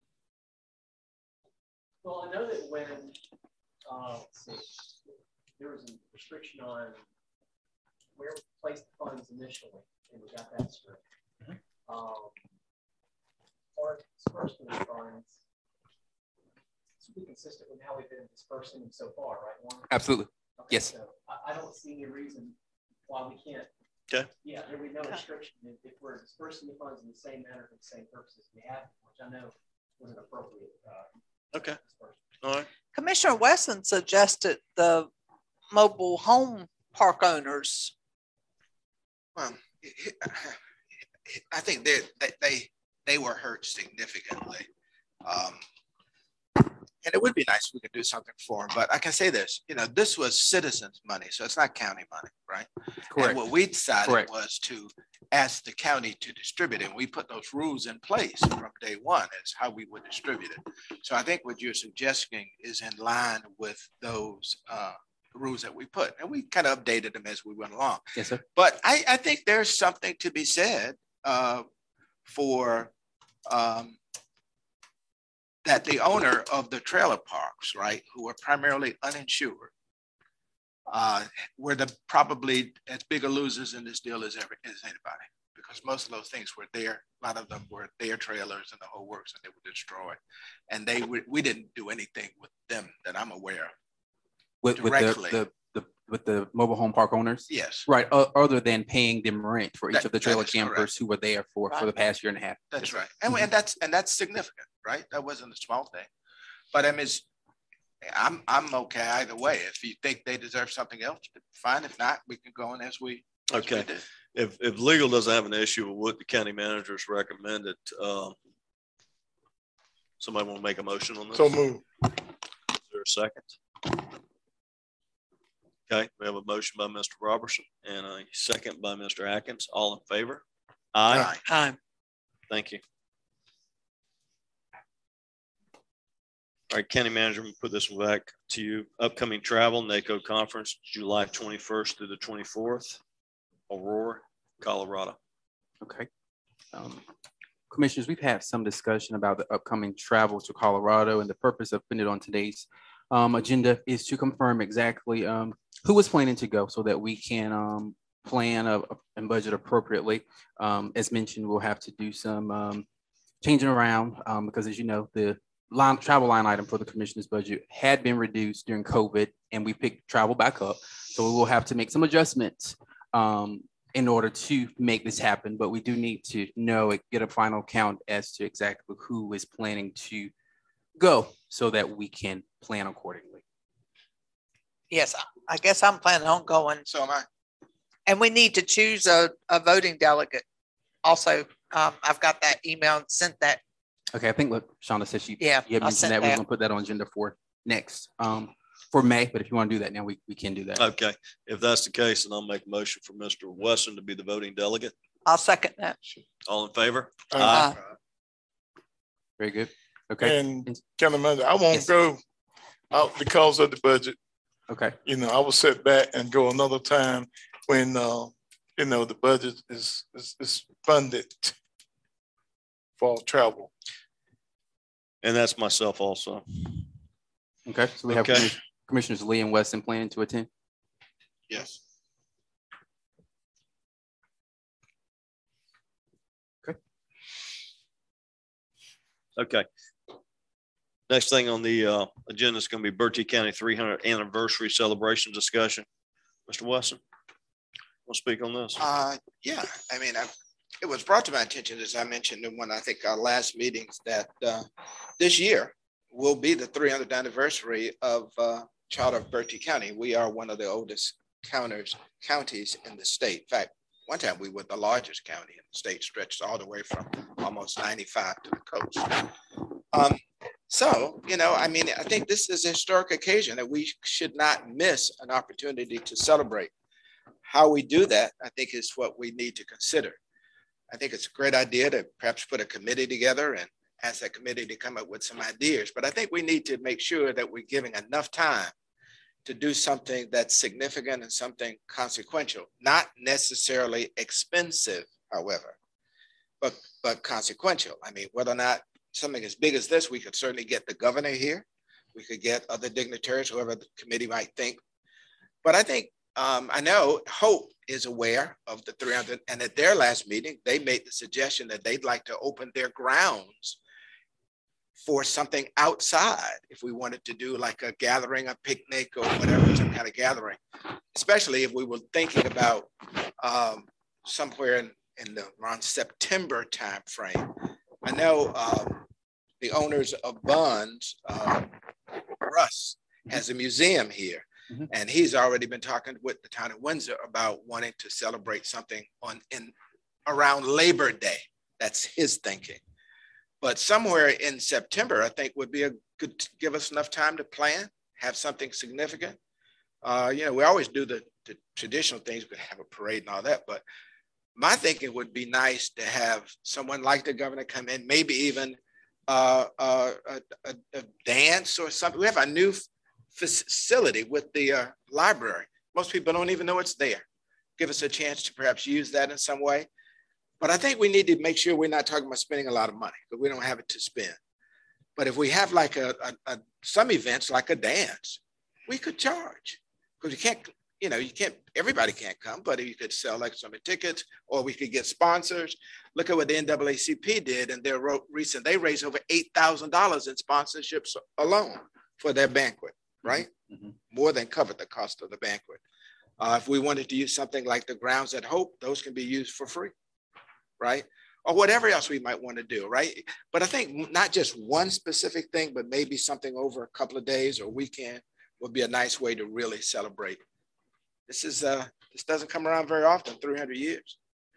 Well, I know that when, uh, let's see, there was a restriction on where we placed the funds initially, and we got that straight. Um, our disbursement of funds to be consistent with how we've been dispersing them so far, right, Warren? Absolutely. Okay, Yes. So I, I don't see any reason why we can't. Okay. Yeah, there would be no restriction if, if we're dispersing the funds in the same manner for the same purposes we have, which I know was an appropriate. Uh, Okay. All right. Commissioner Wesson suggested the mobile home park owners. Well, I think they they they were hurt significantly, um, and it would be nice if we could do something for them. But I can say this: you know, this was citizens' money, so it's not county money, right? Correct. And what we decided Correct. was to ask the county to distribute it, and we put those rules in place from day one as how we would distribute it. So I think what you're suggesting is in line with those uh, rules that we put, and we kind of updated them as we went along. Yes, sir. But I, I think there's something to be said uh, for um, that the owner of the trailer parks, right, who are primarily uninsured, uh, were the probably as big a losers in this deal as ever as anybody, because most of those things were there. A lot of them were their trailers and the whole works, and they were destroyed. And they we, we didn't do anything with them that I'm aware of. With, with directly. the, the, the with the mobile home park owners? Yes. Right. Uh, other than paying them rent for each That- of the that trailer is campers correct. who were there for, for the past year and a half. That's right. And, and that's and that's significant, right? That wasn't a small thing. But I mean, it's, I'm I'm okay either way. If you think they deserve something else, fine. If not, we can go on as we as we Okay. did. If, if legal doesn't have an issue with what the county managers recommended, um, somebody want to make a motion on this? So move. Is there a second? Okay, we have a motion by Mister Robertson and a second by Mister Atkins. All in favor? Aye. Aye. Thank you. All right, County Manager, we'll put this one back to you. Upcoming travel, NACO conference, July twenty-first through the twenty-fourth, Aurora, Colorado. Okay. Um, Commissioners, we've had some discussion about the upcoming travel to Colorado, and the purpose of putting it on today's um, agenda is to confirm exactly um, who is planning to go so that we can um, plan uh, and budget appropriately. Um, as mentioned, we'll have to do some um, changing around um, because, as you know, the line travel line item for the commissioner's budget had been reduced during COVID, and we picked travel back up. So we will have to make some adjustments um, in order to make this happen. But we do need to know and get a final count as to exactly who is planning to go so that we can plan accordingly. Yes, I guess I'm planning on going. So am I. And we need to choose a, a voting delegate. Also, um, I've got that email and sent that. Okay, I think what Shonda said, she yeah, you had I mentioned sent that. We're that. going to put that on agenda for next, um, for May. But if you want to do that now, we, we can do that. Okay, if that's the case, then I'll make a motion for Mister Wesson to be the voting delegate. I'll second that. All in favor? Uh, Aye. Very good. Okay. And can I imagine, I won't Yes. go out because of the budget. Okay. You know, I will sit back and go another time when, uh, you know, the budget is, is, is funded for travel. And that's myself also. Okay, so we have Okay. Commis- Commissioners Lee and Weston planning to attend. Yes. Okay. Next thing on the uh, agenda is going to be Bertie County three hundredth anniversary celebration discussion. Mister Wesson, want to speak on this? Uh, yeah, I mean, I, it was brought to my attention, as I mentioned in one, I think our last meetings, that uh, this year will be the three hundredth anniversary of uh, Charter of Bertie County. We are one of the oldest counters, counties in the state. In fact, one time we were the largest county in the state, stretched all the way from almost ninety-five to the coast. Um, so, you know, I mean, I think this is a historic occasion that we should not miss an opportunity to celebrate. How we do that, I think, is what we need to consider. I think it's a great idea to perhaps put a committee together and ask that committee to come up with some ideas. But I think we need to make sure that we're giving enough time to do something that's significant and something consequential, not necessarily expensive, however, but, but consequential. I mean, whether or not something as big as this, we could certainly get the governor here. We could get other dignitaries, whoever the committee might think. But I think, um, I know Hope is aware of the three hundred, and at their last meeting, they made the suggestion that they'd like to open their grounds for something outside, if we wanted to do like a gathering, a picnic or whatever, some kind of gathering, especially if we were thinking about um, somewhere in, in the around September timeframe. I know um, the owners of Buns, uh, Russ, has a museum here. Mm-hmm. And he's already been talking with the town of Windsor about wanting to celebrate something on in around Labor Day. That's his thinking. But somewhere in September, I think would be a good, give us enough time to plan, have something significant. Uh, you know, we always do the, the traditional things, we have a parade and all that, but my thinking would be nice to have someone like the governor come in, maybe even uh, uh, a, a, a dance or something. We have a new facility with the uh, library. Most people don't even know it's there. Give us a chance to perhaps use that in some way. But I think we need to make sure we're not talking about spending a lot of money, because we don't have it to spend. But if we have like a, a, a some events like a dance, we could charge, because you can't, you know, you can't, everybody can't come, but you could sell like some tickets, or we could get sponsors. Look at what the N double A C P did in their recent, they raised over eight thousand dollars in sponsorships alone for their banquet, right? Mm-hmm. More than covered the cost of the banquet. Uh, if we wanted to use something like the grounds at Hope, those can be used for free, right? Or whatever else we might want to do, right? But I think not just one specific thing, but maybe something over a couple of days or weekend would be a nice way to really celebrate. This is uh, this doesn't come around very often, three hundred years.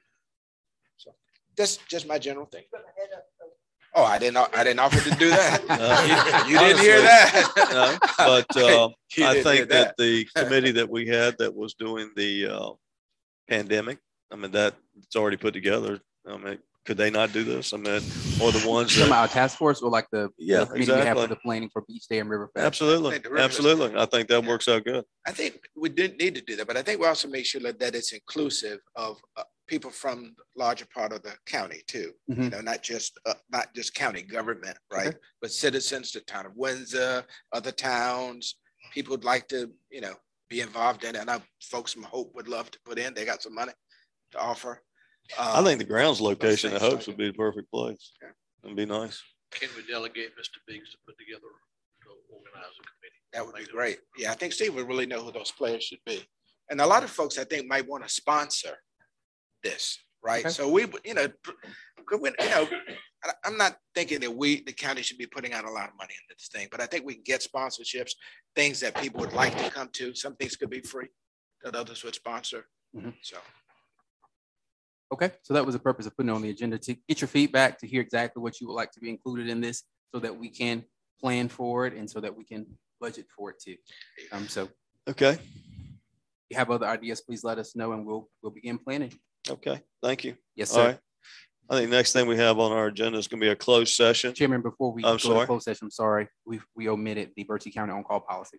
So that's just my general thing. Oh, I didn't. I didn't offer to do that. Uh, you, you didn't hear that. No, but uh, You I didn't think hear that. that. the committee that we had that was doing the uh, pandemic, I mean, that it's already put together. I mean, could they not do this? I mean, or the ones Some that, our task force or like the Yeah, the committee we have exactly. for the planning for Beach Day and River Fest. absolutely, the rivers- absolutely. I think that works out good. I think we did need to do that, but I think we also make sure that, that it's inclusive of uh, people from the larger part of the county too. Mhm. You know, not just uh, not just county government, right? Okay. But citizens, the town of Windsor, other towns, people would like to, you know, be involved in it. And I, folks from Hope would love to put in. They got some money to offer. I think the grounds location at things Hopes would be the perfect place. Okay. It'd be nice. Can we delegate Mister Biggs to put together, to organize a committee? That would be great. Yeah, I think Steve would really know who those players should be. And a lot of folks, I think, might want to sponsor this, right? Okay. So we, you know, could we, you know, I- I'm not thinking that we, the county, should be putting out a lot of money into this thing, but I think we can get sponsorships, things that people would like to come to. Some things could be free that others would sponsor. Mhm. So. Okay, so that was the purpose of putting it on the agenda, to get your feedback, to hear exactly what you would like to be included in this, so that we can plan for it and so that we can budget for it too. Um, so. Okay. If you have other ideas, please let us know and we'll, we'll begin planning. Okay, thank you. Yes, All sir. right. I think next thing we have on our agenda is going to be a closed session. Chairman, before we I'm go sorry. to closed session, I'm sorry, we, we omitted the Bertie County on-call policy.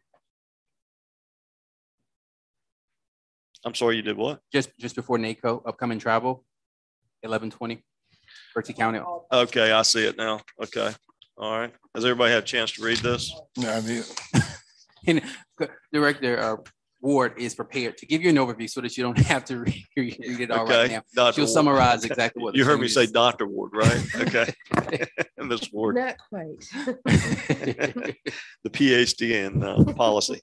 I'm sorry, you did what? Just, just before NACO, upcoming travel, eleven twenty, Bertie County. Okay, I see it now. Okay. All right. Has everybody had a chance to read this? No, I did. And Director uh, Ward is prepared to give you an overview so that you don't have to read, read it all right Okay. now. Doctor She'll Ward. summarize Okay. exactly what. the You heard me changes- say Doctor Ward, right? Okay. Miz Ward, Not quite. the P H D in uh, policy.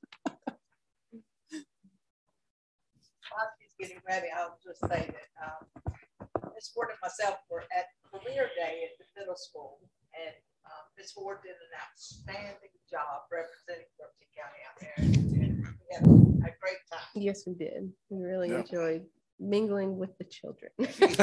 While she's getting ready, I'll just say that um, Miz Ward and myself were at career day at the middle school, and um, Miz Ward did an outstanding job representing Berkeley County out there. And we had a great time. Yes, we did. We really Yeah. enjoyed mingling with the children.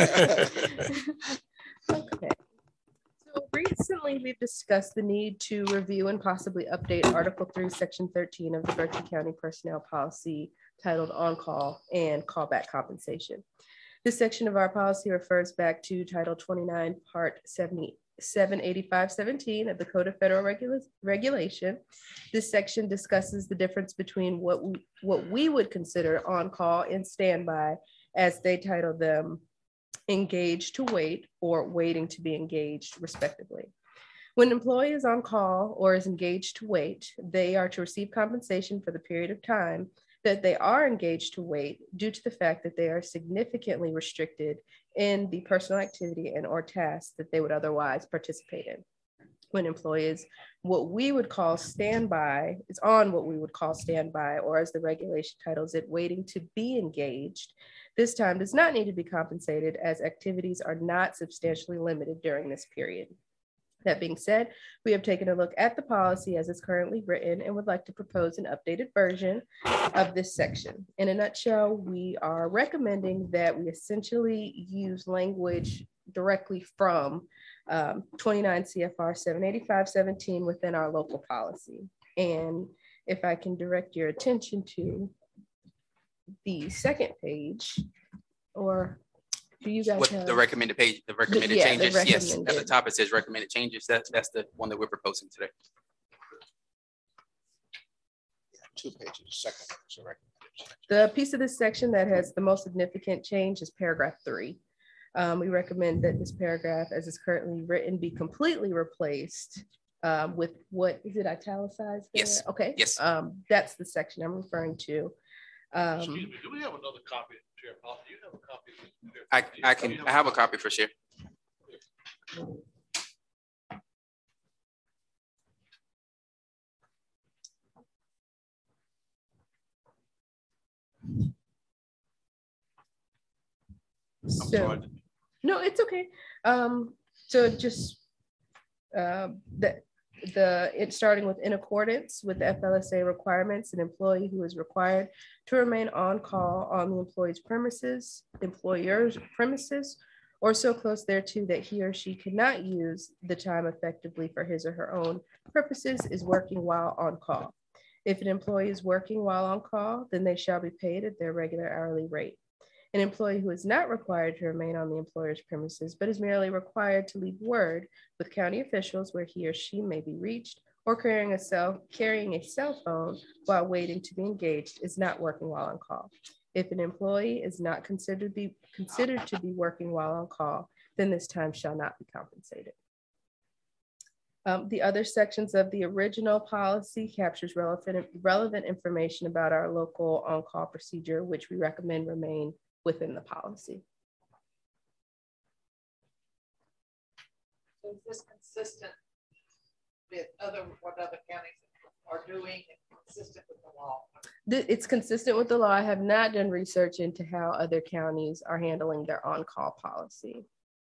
Okay. So recently we've discussed the need to review and possibly update Article three, Section thirteen of the Berkeley County Personnel Policy titled On-Call and Callback Compensation. This section of our policy refers back to Title twenty-nine, Part seventy-seven eighty-five seventeen of the Code of Federal Regula- Regulation. This section discusses the difference between what we, what we would consider on-call and standby, as they title them engaged to wait or waiting to be engaged, respectively. When an employee is on call or is engaged to wait, they are to receive compensation for the period of time that they are engaged to wait due to the fact that they are significantly restricted in the personal activity and or tasks that they would otherwise participate in. When employees, what we would call standby, is on what we would call standby, or as the regulation titles it, waiting to be engaged, this time does not need to be compensated as activities are not substantially limited during this period. That being said, we have taken a look at the policy as it's currently written and would like to propose an updated version of this section. In a nutshell, we are recommending that we essentially use language directly from um, twenty-nine C F R seven eighty-five seventeen within our local policy. And if I can direct your attention to the second page, or do you guys What have the recommended page, the recommended yeah, the changes? Yes, at the recommended. top it says recommended changes. That's, that's the one that we're proposing today. Two pages, second. one is a recommendation. The piece of this section that has the most significant change is paragraph three. Um, we recommend that this paragraph, as it's currently written, be completely replaced um, with what is it italicized? there? Yes. Okay. Yes. Um, that's the section I'm referring to. Um, Excuse me, do we have another copy, Chair Paul? Do you have a copy? I, I can, I have a copy for share. So, no, it's okay. Um, so just uh, the the it starting with in accordance with the F L S A requirements, an employee who is required to remain on call on the employee's premises, employer's premises, or so close thereto that he or she cannot use the time effectively for his or her own purposes is working while on call. If an employee is working while on call, then they shall be paid at their regular hourly rate. An employee who is not required to remain on the employer's premises, but is merely required to leave word with county officials where he or she may be reached, or carrying a cell, carrying a cell phone while waiting to be engaged, is not working while on call. If an employee is not considered be considered to be working while on call, then this time shall not be compensated. Um, the other sections of the original policy captures relevant, relevant information about our local on-call procedure, which we recommend remain within the policy. So is this consistent with other, what other counties are doing and consistent with the law? Th- It's consistent with the law. I have not done research into how other counties are handling their on-call policy.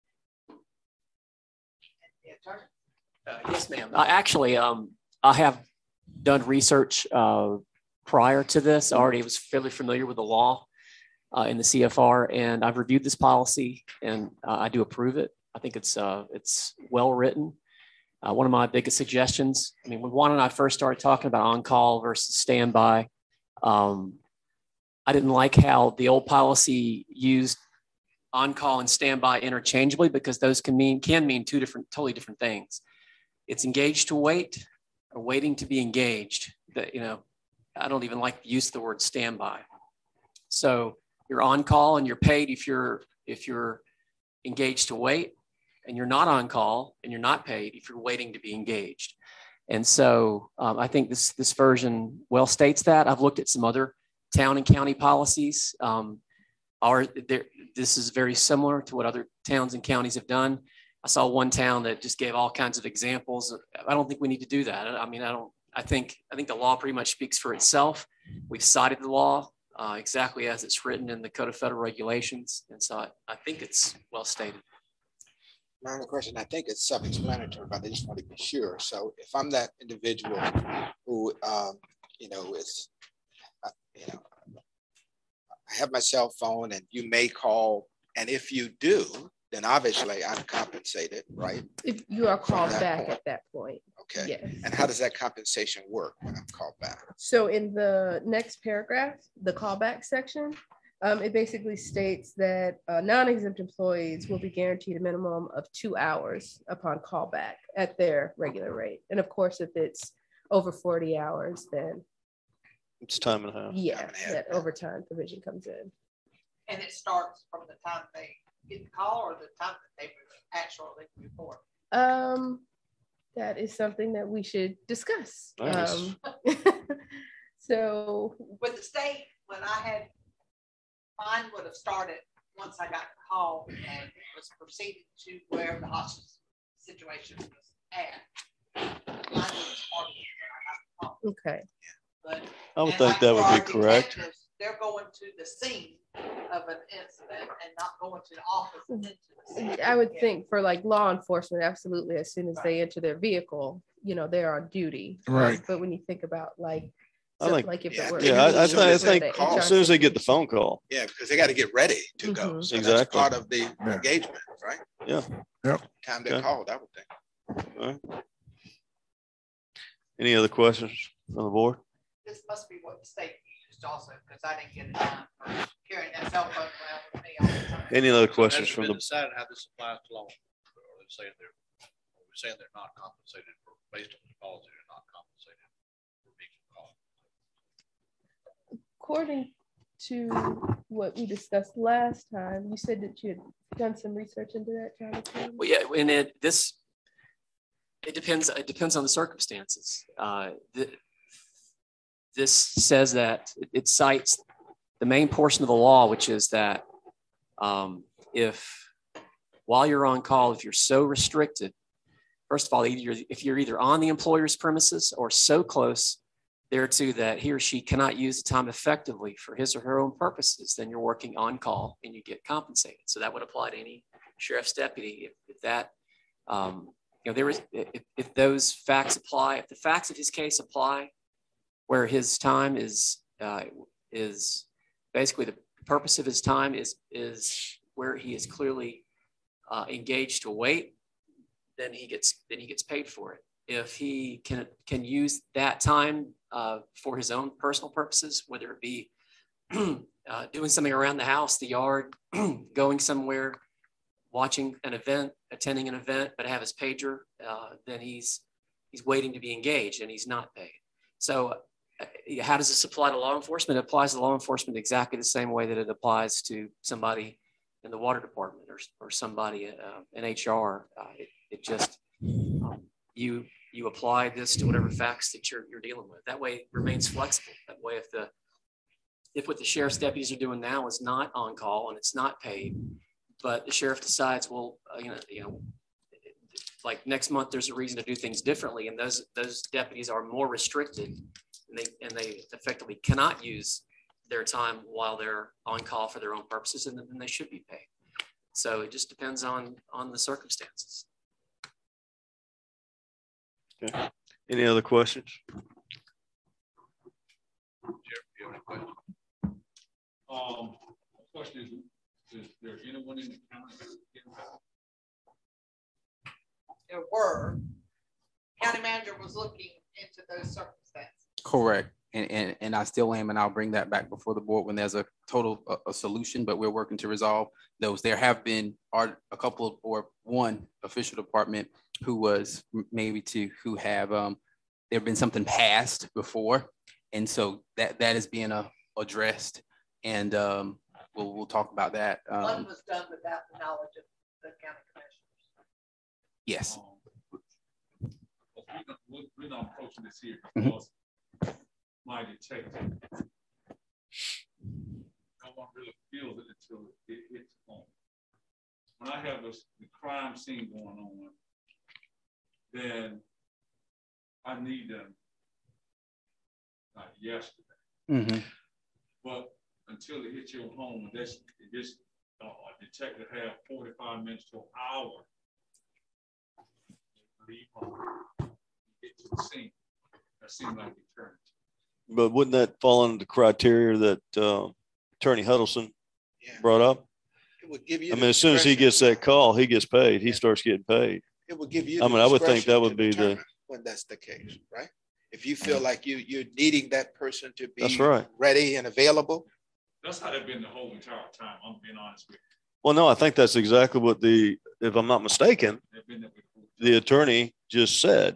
Uh, yes, ma'am. Uh, actually, um, I have done research uh, prior to this. I already was fairly familiar with the law uh, in the C F R, and I've reviewed this policy, and uh, I do approve it. I think it's uh, it's well written. Uh, one of my biggest suggestions, I mean, when Juan and I first started talking about on-call versus standby, um, I didn't like how the old policy used on-call and standby interchangeably, because those can mean can mean two different, totally different things. It's engaged to wait or waiting to be engaged. That, you know, I don't even like the use of the word standby. So you're on call and you're paid if you're if you're engaged to wait, and you're not on call and you're not paid if you're waiting to be engaged. And so um, I think this this version well states that. I've looked at some other town and county policies. Um, our, this is very similar to what other towns and counties have done. I saw one town that just gave all kinds of examples. I don't think we need to do that. I mean, I don't, I think, I think the law pretty much speaks for itself. We've cited the law uh, exactly as it's written in the Code of Federal Regulations. And so I, I think it's well stated. My only question, I think it's self-explanatory, but I just want to be sure. So if I'm that individual who, um, you know, is, uh, you know, I have my cell phone and you may call, and if you do, then obviously I'm compensated, right? If you are called back point. at that point. Okay. Yes. And how does that compensation work when I'm called back? So in the next paragraph, the callback section, um, it basically states that uh, non-exempt employees will be guaranteed a minimum of two hours upon callback at their regular rate. And of course, if it's over forty hours, then it's time and a half. yeah, that overtime provision comes in. And it starts from the time they get the call or the time that they actually report? Um, that is something that we should discuss. Nice. Um, so with the state, when I had, mine would have started once I got the call and it was proceeded to wherever the hospice situation was at. Mine would have started when I got the call. Okay. But, I would and think like that would for be our correct. detectives, they're going to the scene of an incident and not going to the office and into the scene. I would think for like law enforcement, absolutely, as soon as they enter their vehicle, you know, they're on duty. Right. Um, but when you think about like, I so, think- like if Yeah, it were, Yeah, I, I, As think, I soon think as they call. as soon as they get the phone call. Yeah, because they got to get ready to go. Mhm. So Exactly. that's part of the Yeah. engagement, right? Yeah. Yep. Time they're Okay. called, I would think. All right. Any other questions on the board? This must be what the state used also, because I didn't get it done for carrying that cell phone around with me all the time. Any other questions Has it from been the, decided how this applies to law? Or are they saying they're, are we saying they're not compensated for, based on the policy, they're not compensated for being called? according to what we discussed last time, you said that you had done some research into that, Jonathan. Well, yeah, and it this it depends. It depends on the circumstances. Uh, the, this says that it, it cites the main portion of the law, which is that um, if while you're on call, if you're so restricted, first of all, either if you're either on the employer's premises or so close thereto that he or she cannot use the time effectively for his or her own purposes, then you're working on call and you get compensated. So that would apply to any sheriff's deputy. If, if that, um, you know, there is, if, if those facts apply, if the facts of his case apply, where his time is uh, is basically the purpose of his time is is where he is clearly uh, engaged to wait, then he gets then he gets paid for it. If he can can use that time uh, for his own personal purposes, whether it be uh, doing something around the house, the yard, going somewhere, watching an event, attending an event, but have his pager, uh, then he's he's waiting to be engaged and he's not paid. So uh, how does this apply to law enforcement? It applies to law enforcement exactly the same way that it applies to somebody in the water department or, or somebody uh, in H R. Uh, it, it just, um, you you apply this to whatever facts that you're, you're dealing with. That way it remains flexible. That way if the if what the sheriff's deputies are doing now is not on call and it's not paid, but the sheriff decides, well, uh, you know, you know, like next month, there's a reason to do things differently, and those those deputies are more restricted, and they and they effectively cannot use their time while they're on call for their own purposes, and then they should be paid. So it just depends on on the circumstances. Okay. Any other questions? Um, the question is, is there anyone in the county? There were. County manager was looking into those circumstances. Correct. And, and, and I still am, and I'll bring that back before the board when there's a total a, a solution, but we're working to resolve those. There have been are a couple or one official department who was maybe two who have, um, there have been something passed before. And so that, that is being uh, addressed, and um, we'll, we'll talk about that. Um, One was done without the knowledge of the county commissioners. Yes. We're, we're not approaching this here Mhm. because my detective, no one really feels it until it hits home. When I have this, the crime scene going on, then I need them like yesterday. Mm-hmm. But until it hits your home, that's this uh, a detective have forty-five minutes to an hour. Leave home, get to the scene. That seems like eternity. But wouldn't that fall under the criteria that uh, Attorney Huddleston brought up? It would give you. I the mean, as soon as he discretion. gets that call, he gets paid. He starts getting paid. It would give you. I the mean, I would think discretion that would to be the. determine when that's the case, right? If you feel like you you're needing that person to be That's right. ready and available. That's how they've been the whole entire time. I'm being honest with you. Well, no, I think that's exactly what the, if I'm not mistaken, They've been there before. the attorney just said.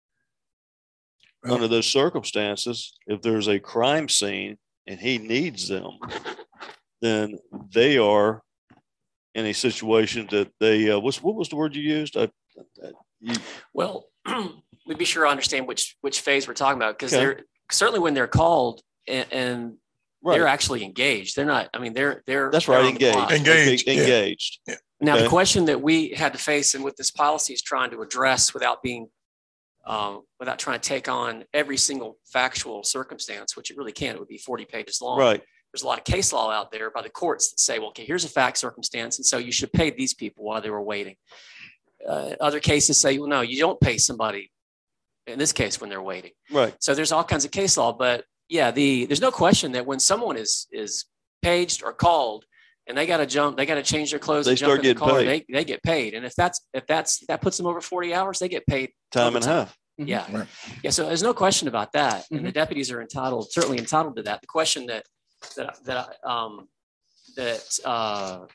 Under those circumstances, if there's a crime scene and he needs them, then they are in a situation that they, uh, what's, what was the word you used? I, I, you, Well, we'd be sure to understand which which phase we're talking about, because Okay. they're certainly when they're called and, and Right. they're actually engaged. They're not. I mean, they're they're That's they're right, on the clock. engaged. Engaged, yeah. Engaged. Yeah. Now, Okay. the question that we had to face and what this policy is trying to address without being um, without trying to take on every single factual circumstance, which it really can't. It would be forty pages long. Right. There's a lot of case law out there by the courts that say, well, okay, here's a fact circumstance, and so you should pay these people while they were waiting. Uh, other cases say, well, no, you don't pay somebody in this case when they're waiting. Right. So there's all kinds of case law, but yeah, the there's no question that when someone is is paged or called and they got to jump, they got to change their clothes They and jump start in the getting car, paid. they they get paid. And if that's if that's that puts them over forty hours, they get paid Time and a overtime. half. Yeah. Right. Yeah. So there's no question about that. And the Mhm. deputies are entitled, certainly entitled to that. The question that that that um that uh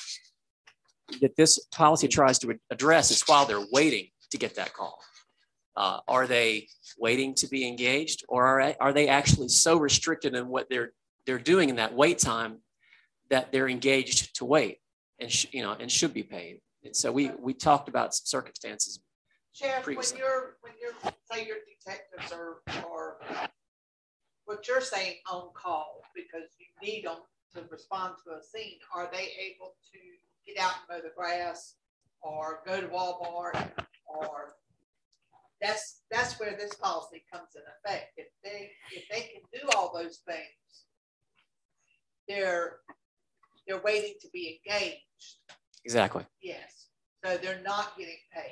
that this policy tries to address is while they're waiting to get that call. Uh, are they waiting to be engaged, or are, are they actually so restricted in what they're they're doing in that wait time that they're engaged to wait and sh- you know and should be paid? And so we we talked about some circumstances. Sheriff, when previously. you're, when you're, say your detectives are, are, what you're saying on call because you need them to respond to a scene, are they able to get out and mow the grass or go to Walmart, or that's, that's where this policy comes in effect. If they, if they can do all those things, they're, they're waiting to be engaged. Exactly. Yes. So they're not getting paid.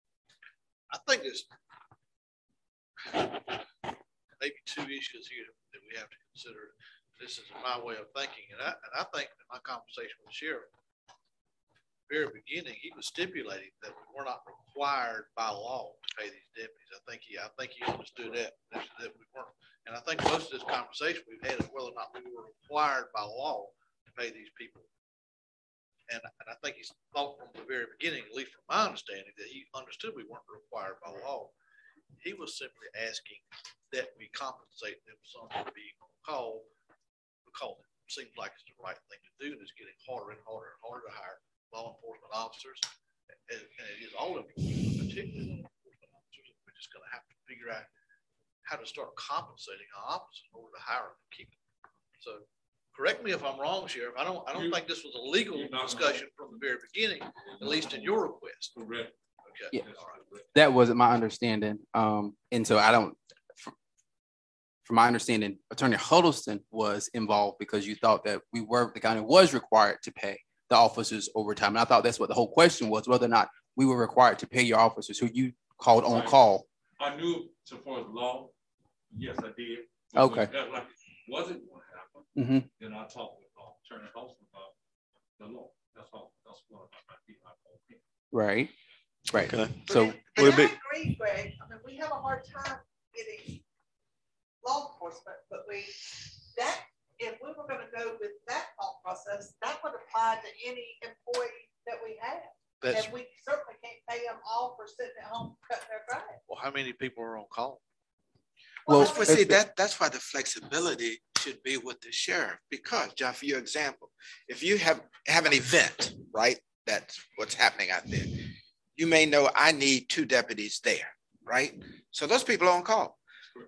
I think there's maybe two issues here that we have to consider. This is my way of thinking. And I, and I think in my conversation with the sheriff, very beginning, he was stipulating that we were not required by law to pay these deputies. I think he, I think he understood that, that, that we weren't. And I think most of this conversation we've had is whether or not we were required by law to pay these people. And, and I think he's thought from the very beginning, at least from my understanding, that he understood we weren't required by law. He was simply asking that we compensate them for something being on call, because it seems like it's the right thing to do, and it's getting harder and harder and harder to hire law enforcement officers, and, and it is all employees, particularly law enforcement officers. We're just going to have to figure out how to start compensating our officers in order to hire them and keep them. So correct me if I'm wrong, Sheriff. I don't, I don't think this was a legal discussion from the very beginning, at least in your request. Correct. Okay. Yeah. That wasn't my understanding. Um, and so I don't, from, from my understanding, Attorney Huddleston was involved because you thought that we were, the county was required to pay the officers overtime. And I thought that's what the whole question was, whether or not we were required to pay your officers who you called on call. I knew so far as law, yes, I did. Okay. When that, like, wasn't going to happen, mm-hmm. then I talked with uh, Attorney Huddleston about the law. That's all. That's what I might Right. Right. Okay. So But I agree, Greg. I mean, we have a hard time getting law enforcement, but we, that, if we were going to go with that thought process, that would apply to any employee that we have. That's, and we certainly can't pay them all for sitting at home cutting their grass. well, how many people are on call? Well, well see, that, that's why the flexibility should be with the sheriff, because, John, for your example, if you have, have an event, right, that's what's happening out there, you may know I need two deputies there, right? So those people are on call.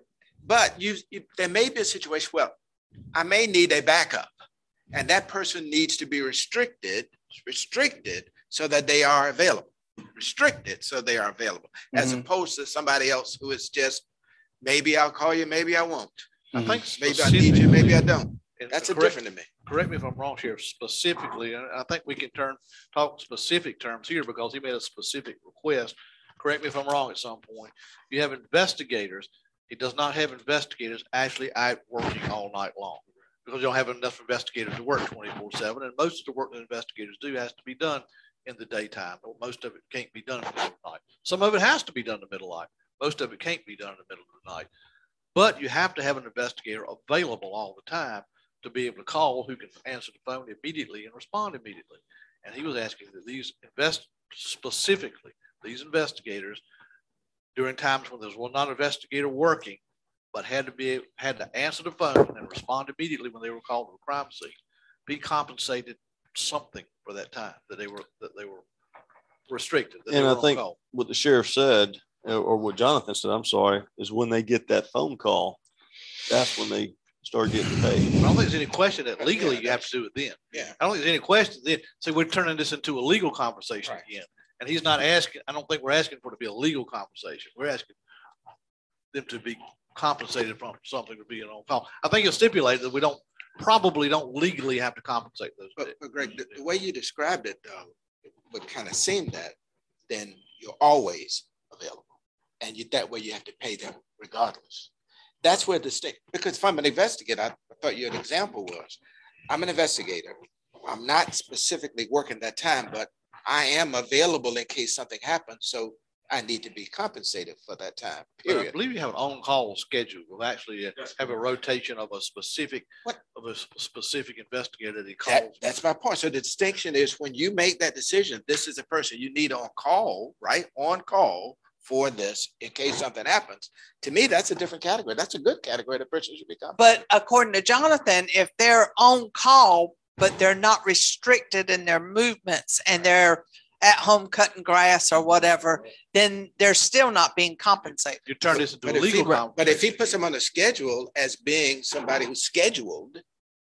But you, you there may be a situation, well, I may need a backup, and that person needs to be restricted, restricted so that they are available, restricted so they are available, as Mm-hmm. opposed to somebody else who is just, maybe I'll call you, maybe I won't. I think Maybe I need you, maybe I don't. and That's a correct- different to me. Correct me if I'm wrong, Sheriff, specifically, and I think we can turn, talk specific terms here because he made a specific request. Correct me if I'm wrong at some point. You have investigators. He does not have investigators actually out working all night long because you don't have enough investigators to work twenty-four seven. And most of the work that investigators do has to be done in the daytime. Most of it can't be done in the middle of the night. Some of it has to be done in the middle of the night. Most of it can't be done in the middle of the night. But you have to have an investigator available all the time to be able to call who can answer the phone immediately and respond immediately. And he was asking that these invest specifically, these investigators during times when there's one non-investigator working, but had to be, had to answer the phone and respond immediately when they were called to a crime scene, be compensated something for that time that they were, that they were restricted. that they And were I on think call. what the sheriff said, or what Jonathan said, I'm sorry, is when they get that phone call, that's when they start getting paid. I don't think there's any question that legally you have to do it then. Yeah. I don't think there's any question then. So we're turning this into a legal conversation again. And he's not asking, I don't think we're asking for it to be a legal conversation. We're asking them to be compensated from something to be on call. I think it's stipulated that we don't, probably don't legally have to compensate those. But, but Greg, the, the way you described it, though, would kind of seem that then you're always available. And you, that way you have to pay them regardless. That's where the state, because if I'm an investigator, I, I thought your example was, I'm an investigator. I'm not specifically working that time, but I am available in case something happens. So I need to be compensated for that time, But I period. believe you have an on-call schedule. We'll actually uh, have a rotation of a specific, of a sp- specific investigator that he That, calls. that's my point. So the distinction is when you make that decision, this is a person you need on call, right? On call for this in case something happens. To me, that's a different category. That's a good category. The person should be compensated. But according to Jonathan, if they're on call, but they're not restricted in their movements and they're at home cutting grass or whatever, then they're still not being compensated. You turn this into But a if, he, legal conversation. but if he puts them on the schedule as being somebody who's scheduled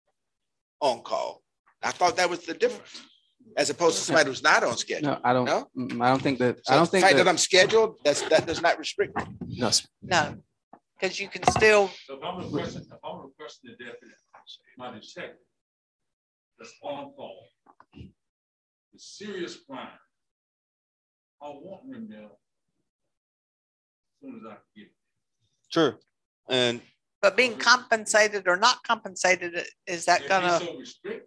on call, I thought that was the difference, as opposed to somebody who's not on schedule. No, I don't. No? mm, I don't think that. So I don't the think fact that, that I'm scheduled, that's, that does not restrict me. No, sir. No, because you can still. So if I'm requesting, if I'm requesting the deputy, my detective, that's on call, the serious crime, I want him there as soon as I can get it. Sure. And But being compensated or not compensated, is that If gonna? he's so restricted,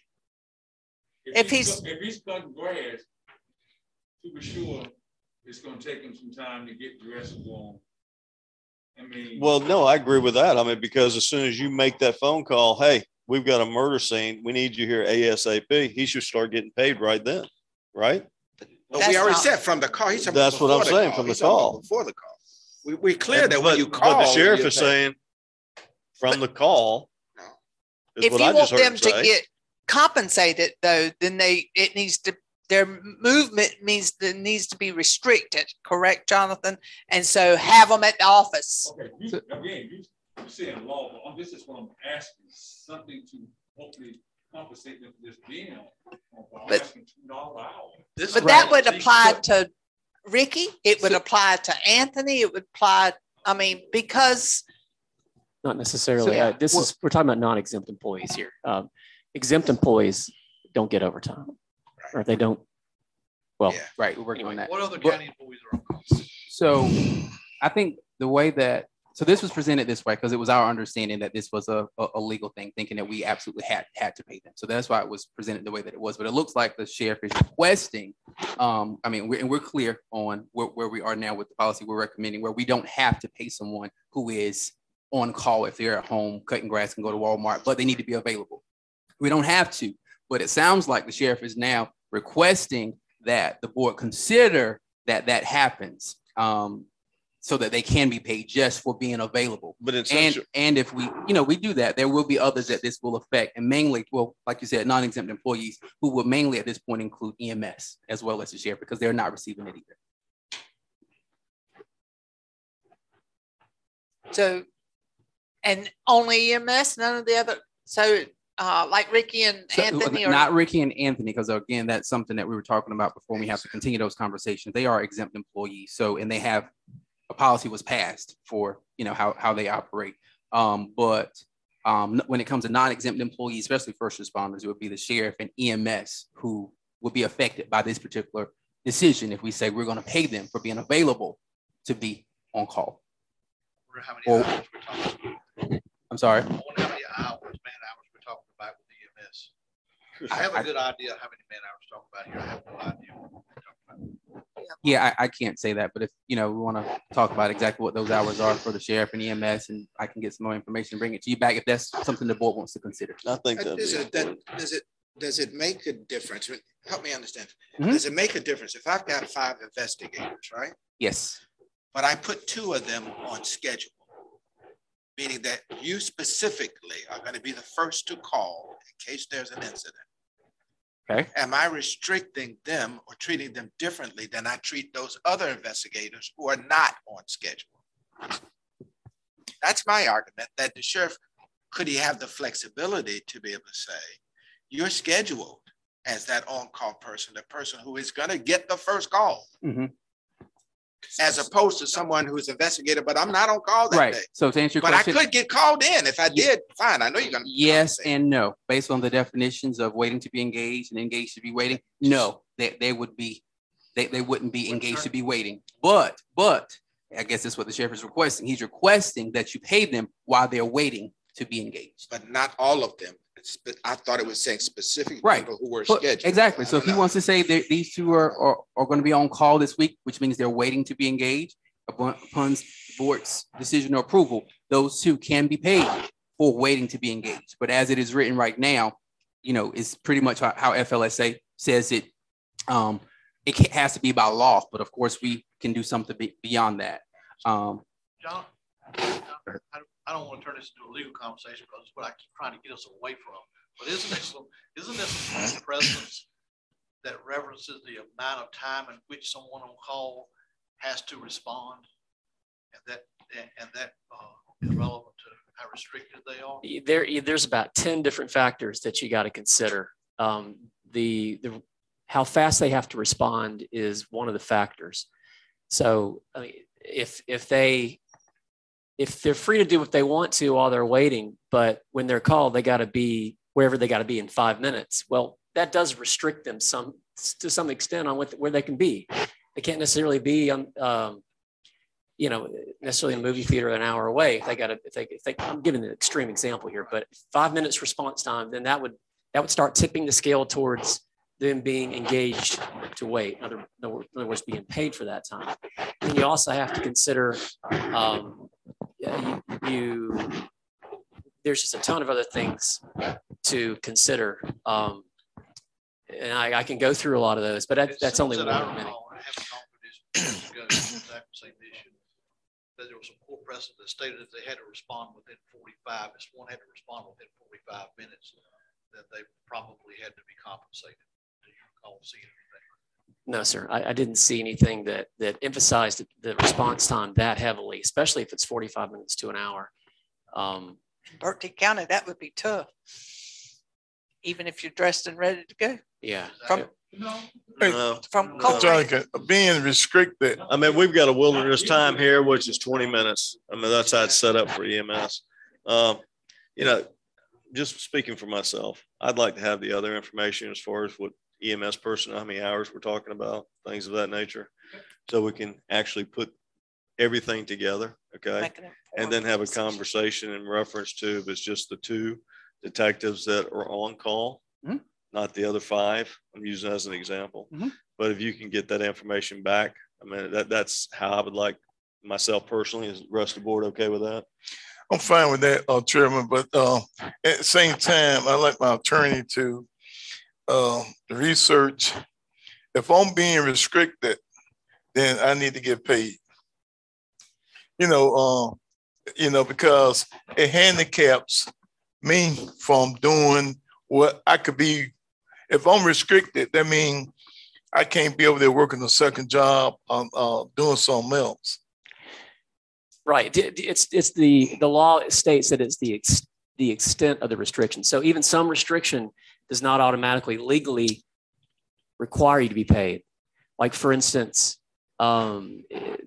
If he's- cut- if he's cutting grass, to be sure, it's gonna take him some time to get dressed and warm. I mean. well, no, I agree with that. I mean, because as soon as you make that phone call, hey, we've got a murder scene, we need you here ASAP, he should start getting paid right then, right? But we already said from the call. He's talking That's about what I'm before saying, from the He's talking about call. Before the call. We, we're clear And- that when but- you call. But the sheriff you're is paying. saying from the call. is If what you I want just heard them him to say. get compensated though, then they, it needs to, their movement means that it needs to be restricted, correct, Jonathan? And so have them at the office. Okay, you, again, you, you're saying law, but um, this is what I'm asking, something to hopefully compensate them for this being on. I'm But- asking two dollars an hour. This But is that right. would apply to Ricky, it would apply to Anthony, it would apply, I mean, because. Not necessarily. So, uh, this well, is, we're talking about non-exempt employees here. Um, exempt employees don't get overtime, or they don't. Well, yeah. Right. We're working anyway, on that. What other But- county employees are on call? So I think the way that, so this was presented this way because it was our understanding that this was a, a, a legal thing, thinking that we absolutely had, had to pay them. So that's why it was presented the way that it was. But it looks like the sheriff is requesting, um, I mean, we're, and we're clear on where, where we are now with the policy we're recommending, where we don't have to pay someone who is on call if they're at home cutting grass and go to Walmart, but they need to be available. We don't have to, but it sounds like the sheriff is now requesting that the board consider that that happens. Um, so that they can be paid just for being available. But it's and and if we, you know, we do that, there will be others that this will affect, and mainly, well, like you said, non-exempt employees who will mainly at this point include E M S as well as the sheriff because they're not receiving it either. So, and only E M S, none of the other. So, uh, like Ricky and So, Anthony, or not Ricky and Anthony, because again, that's something that we were talking about before. We have to continue those conversations. They are exempt employees, so and they have. A policy was passed for, you know, how, how they operate. Um, but um, when it comes to non-exempt employees, especially first responders, it would be the sheriff and E M S who would be affected by this particular decision if we say we're going to pay them for being available to be on call. How many Or, hours we're talking about? I'm sorry. I wonder how many hours, man hours we're talking about with E M S. I have a good idea how many man hours we're talking about here. I have no idea what we're talking about. Yeah, I, I can't say that, but if, you know, we want to talk about exactly what those hours are for the sheriff and E M S, and I can get some more information and bring it to you back if that's something the board wants to consider. I think Uh, that'd Does be it, that, important. does it, does it make a difference? Help me understand. Mhm. Does it make a difference if I've got five investigators, right? Yes. But I put two of them on schedule, meaning that you specifically are going to be the first to call in case there's an incident. Okay. Am I restricting them or treating them differently than I treat those other investigators who are not on schedule? That's my argument, that the sheriff, could he have the flexibility to be able to say, you're scheduled as that on-call person, the person who is going to get the first call, Mm-hmm. as opposed to someone who's investigated, but I'm not on call that Right. day. So to answer your But question, I could get called in. If I did, fine. I know you're going to. yes and no, based on the definitions of waiting to be engaged and engaged to be waiting. No, they, they would be, they, they wouldn't be engaged to be waiting. But, but I guess that's what the sheriff is requesting. He's requesting that you pay them while they're waiting to be engaged. But not all of them. It's, but I thought it was saying specific Right. people who were But- scheduled. exactly. I So if don't he know. wants to say that these two are, are, are going to be on call this week, which means they're waiting to be engaged upon, upon the board's decision or approval, those two can be paid for waiting to be engaged. But as it is written right now, you know, it's pretty much how, how F L S A says it. Um, it ca- has to be by law, but of course we can do something be, beyond that. Um, John, I don't, I don't want to turn this into a legal conversation because it's what I keep trying to get us away from. But isn't this, isn't this a precedence that references the amount of time in which someone on call has to respond, and that and that uh, is relevant to how restricted they are? There, there's about ten different factors that you got to consider. Um, the, the how fast they have to respond is one of the factors. So, I mean, if if they if they're free to do what they want to while they're waiting, but when they're called, they got to be wherever they got to be in five minutes. Well, that does restrict them some to some extent on what where they can be. They can't necessarily be on, um, you know, necessarily in a movie theater an hour away. If they got to, if they, if they, I'm giving an extreme example here, but five minutes response time, then that would that would start tipping the scale towards them being engaged to wait. In other, in other words, being paid for that time. And you also have to consider, um, you, you there's just a ton of other things to consider. Um, and I, I can go through a lot of those, but that, that's only one of many. I haven't gone through this ago, exact same issue. That there was a court precedent that stated that they had to respond within forty-five. If one had to respond within forty-five minutes, that they probably had to be compensated. Do you recall seeing anything? No, sir. I, I didn't see anything that that emphasized the response time that heavily, especially if it's forty-five minutes to an hour. Um, Berkeley County, that would be tough. Even if you're dressed and ready to go. Yeah. From No, From no. John, being restricted. I mean, we've got a wilderness time here, which is twenty minutes. I mean, that's how it's set up for E M S. Um, you know, just speaking for myself, I'd like to have the other information as far as what E M S personnel, how many hours we're talking about, things of that nature, so we can actually put everything together, okay? And then have a conversation in reference to if it's just the two detectives that are on call, mm-hmm. not the other five. I'm using that as an example. Mm-hmm. But if you can get that information back, I mean, that, that's how I would like myself personally. Is the rest of the board okay with that? I'm fine with that, uh, Chairman, but uh, at the same time, I like my attorney to uh, research. If I'm being restricted, then I need to get paid. You know, uh, you know, because it handicaps me from doing what I could be. If I'm restricted, that means I can't be over there working a second job, um, uh, doing something else. Right. It's it's the the law states that it's the ex, the extent of the restriction. So even some restriction does not automatically legally require you to be paid. Like for instance, um,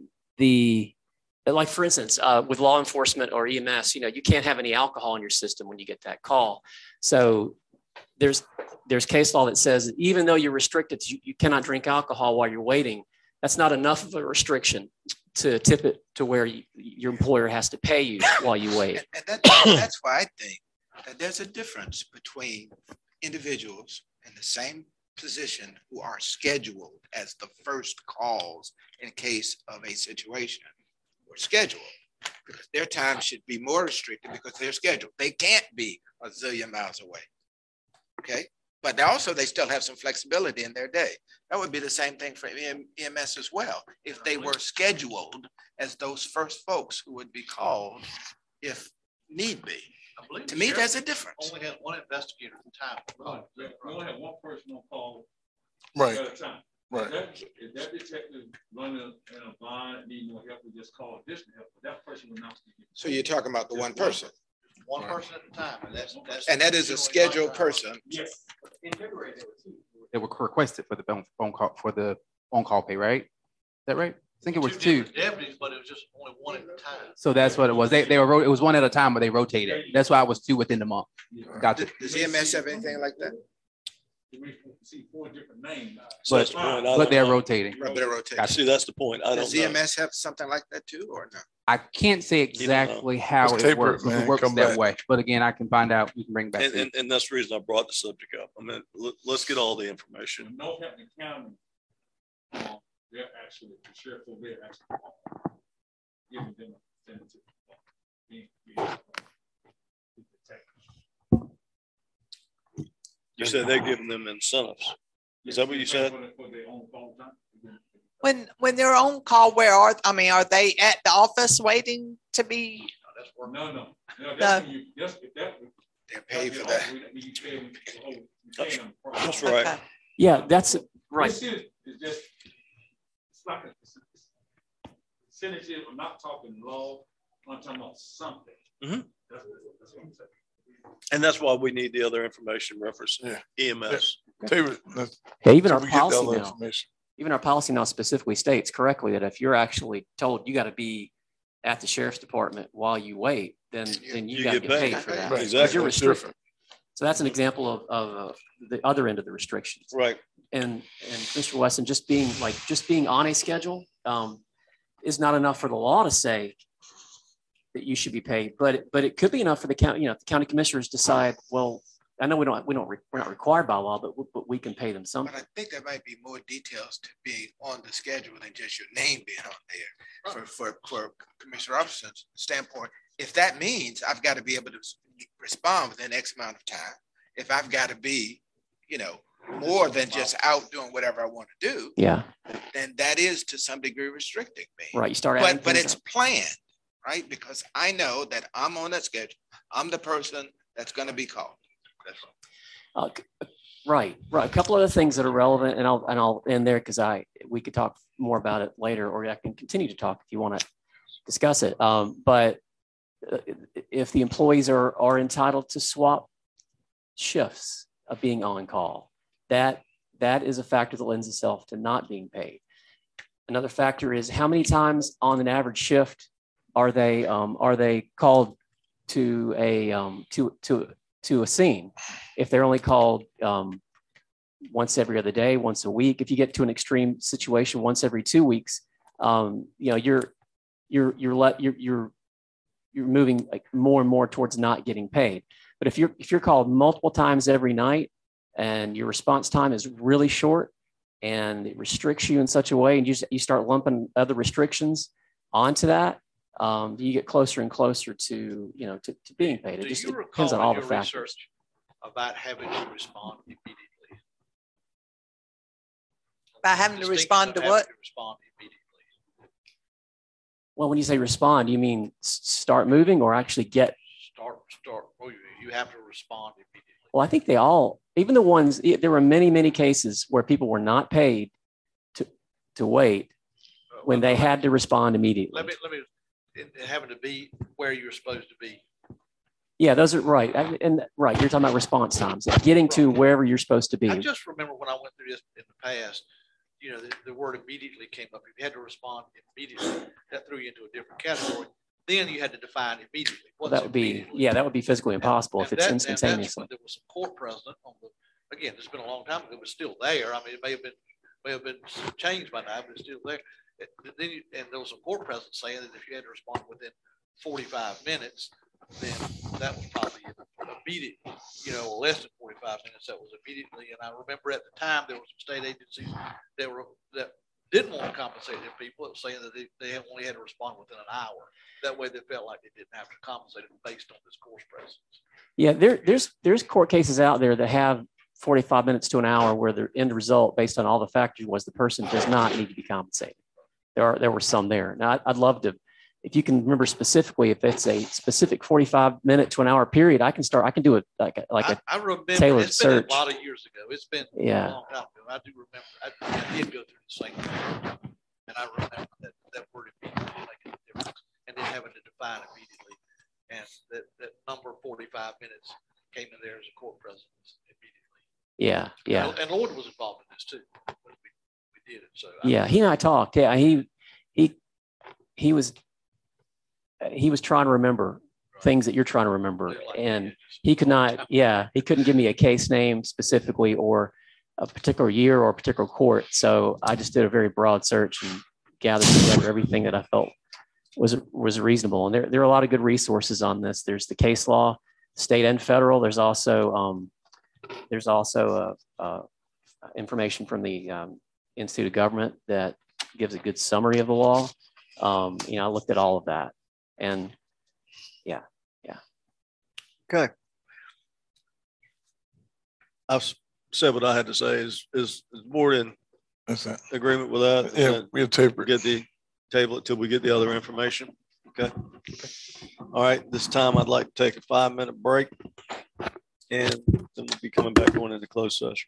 the like for instance uh, with law enforcement or E M S, you know, you can't have any alcohol in your system when you get that call. So there's there's case law that says that even though you're restricted, you, you cannot drink alcohol while you're waiting. That's not enough of a restriction to tip it to where you, your employer has to pay you while you wait. And, and that, that's why I think that there's a difference between individuals in the same position who are scheduled as the first calls in case of a situation or scheduled. Because their time should be more restricted because they're scheduled. They can't be a zillion miles away. Okay. But also they still have some flexibility in their day. That would be the same thing for E M S as well. If they were scheduled as those first folks who would be called if need be. To me, there's a difference. Only had one investigator at the time. Right. We only had one person on call right. at a time. Right. If that, if that detective running in a blind, need more help, we just call additional help. But that person would not be. So you're talking about the one person. One person at a time, and that's, that's and that is a scheduled person. Yes. In February, there were two. They were requested for the phone phone call for the on call pay, right? Is that right? I think it was two. Deputies, but it was just only one at a time. So that's what it was. They they were it was one at a time, but they rotated. That's why it was two within the month. Gotcha. Does E M S have anything like that? We see four different names. So that's the point. But they're rotating. But they're rotating. Gotcha. See, that's the point. I don't Does E M S know. have something like that too, or no? I can't say exactly how Let's it taper works. it, if man. It works Come that back. way. But again, I can find out. We can bring it back. And, to you. and, and that's the reason I brought the subject up. I mean, let, let's get all the information. In Northampton County, uh, they're actually, the sheriff over there actually giving them a incentive. Being- being, uh, detectives. You said they're giving them incentives. Is that what you said? For the- for their own phone time. When when they're on call, where are I mean, are they at the office waiting to be? No, no, no. No. That's when you, that's, that, they're paid for that. That's, That's right. Okay. Yeah, that's right. This is, is just, it's like a percentage. I'm not talking law. I'm talking about something. Mm-hmm. That's, that's what I'm saying. And that's why we need the other information reference Yeah. E M S. Taper, Yeah, even so our we get the policy other now, information. even our policy now specifically states correctly that if you're actually told you got to be at the sheriff's department while you wait, then then you, You got to get get paid. paid for that. Right, because exactly. You're It's restricted. different. So that's an example of, of uh, the other end of the restrictions. Right. And and Mister Wesson, just being like just being on a schedule um, is not enough for the law to say that you should be paid, but it, but it could be enough for the county. You know, if the county commissioners decide, well, I know we don't we don't we're not required by law, but but we can pay them something. But I think there might be more details to being on the schedule than just your name being on there. For for for Commissioner Robertson's standpoint, if that means I've got to be able to respond within X amount of time, if I've got to be, you know, more than just out doing whatever I want to do, Yeah. then that is to some degree restricting me. Right. You start adding But but things it's up. planned, right? Because I know that I'm on that schedule. I'm the person that's going to be called. That's all. Uh, c- right, right. A couple other things that are relevant, and I'll and I'll end there because I we could talk more about it later, or I can continue to talk if you want to discuss it. Um, but uh, if the employees are are entitled to swap shifts of being on call, that that is a factor that lends itself to not being paid. Another factor is how many times on an average shift are they um, are they called to a um, to to to a scene? If they're only called um, once every other day, once a week, if you get to an extreme situation once every two weeks, um, you know you're you're you're let you're you're you're moving like more and more towards not getting paid. But if you're if you're called multiple times every night and your response time is really short, and it restricts you in such a way, and you, you start lumping other restrictions onto that, um, you get closer and closer to, you know, to, to being paid. It Do just you it recall depends on in all the your factors. research about having to respond immediately? By having to respond to Having what? to respond immediately. Well, when you say respond, you mean s- start moving or actually get? Start, start, oh, you, you have to respond immediately. Well, I think they all, even the ones, there were many, many cases where people were not paid to, to wait when they had to respond immediately. Let me, let me, it, it having to be where you're supposed to be. Yeah, those are right. I- And right, you're talking about response times, getting to wherever you're supposed to be. I just remember when I went through this in the past, you know, the, the word immediately came up. If you had to respond immediately, that threw you into a different category. Then you had to define immediately. Well, What's that would be, yeah, that would be physically impossible if And it's that- and that's instantaneously. when there was a court president on the, again, it's been a long time ago, but still there. I mean, it may have been, may have been changed by now, but it's still there. It- Then you, and there was a court president saying that if you had to respond within forty-five minutes, then that was probably immediate, you know, less than forty-five minutes, that was immediately. And I remember at the time, there were some state agencies that were, that didn't want to compensate their people. It was saying that they, they only had to respond within an hour. That way they felt like they didn't have to compensate them based on this course presence. Yeah, there, there's there's court cases out there that have forty-five minutes to an hour where the end result, based on all the factors, was the person does not need to be compensated. There are there were some there. Now, I'd, I'd love to, if you can remember specifically, if it's a specific forty-five minute to an hour period, I can start. I can do it like a, like a I, I remember tailored it's been search. a lot of years ago. It's been Yeah. a long time ago. I do remember. I, I did go through the same thing, and I remember that that word immediately making a difference, and then having to define immediately, and that that number forty-five minutes came in there as a court presence immediately. Yeah, yeah. And, and Lord was involved in this too. We, we did it. So I- Yeah, he and I talked. Yeah, he he he was he was trying to remember things that you're trying to remember, and he could not. Yeah, he couldn't give me a case name specifically or a particular year or a particular court. So I just did a very broad search and gathered together everything that I felt was was reasonable. And there there are a lot of good resources on this. There's the case law, state and federal. There's also um, there's also uh, uh, information from the um, Institute of Government that gives a good summary of the law. Um, you know, I looked at all of that, and yeah, yeah. Okay. I've s- said what I had to say. Is is, is the board in agreement with that? Yeah, That we'll table it. Get the table it till we get the other information. Okay. All right. This time I'd like to take a five minute break, and then we'll be coming back going into closed session.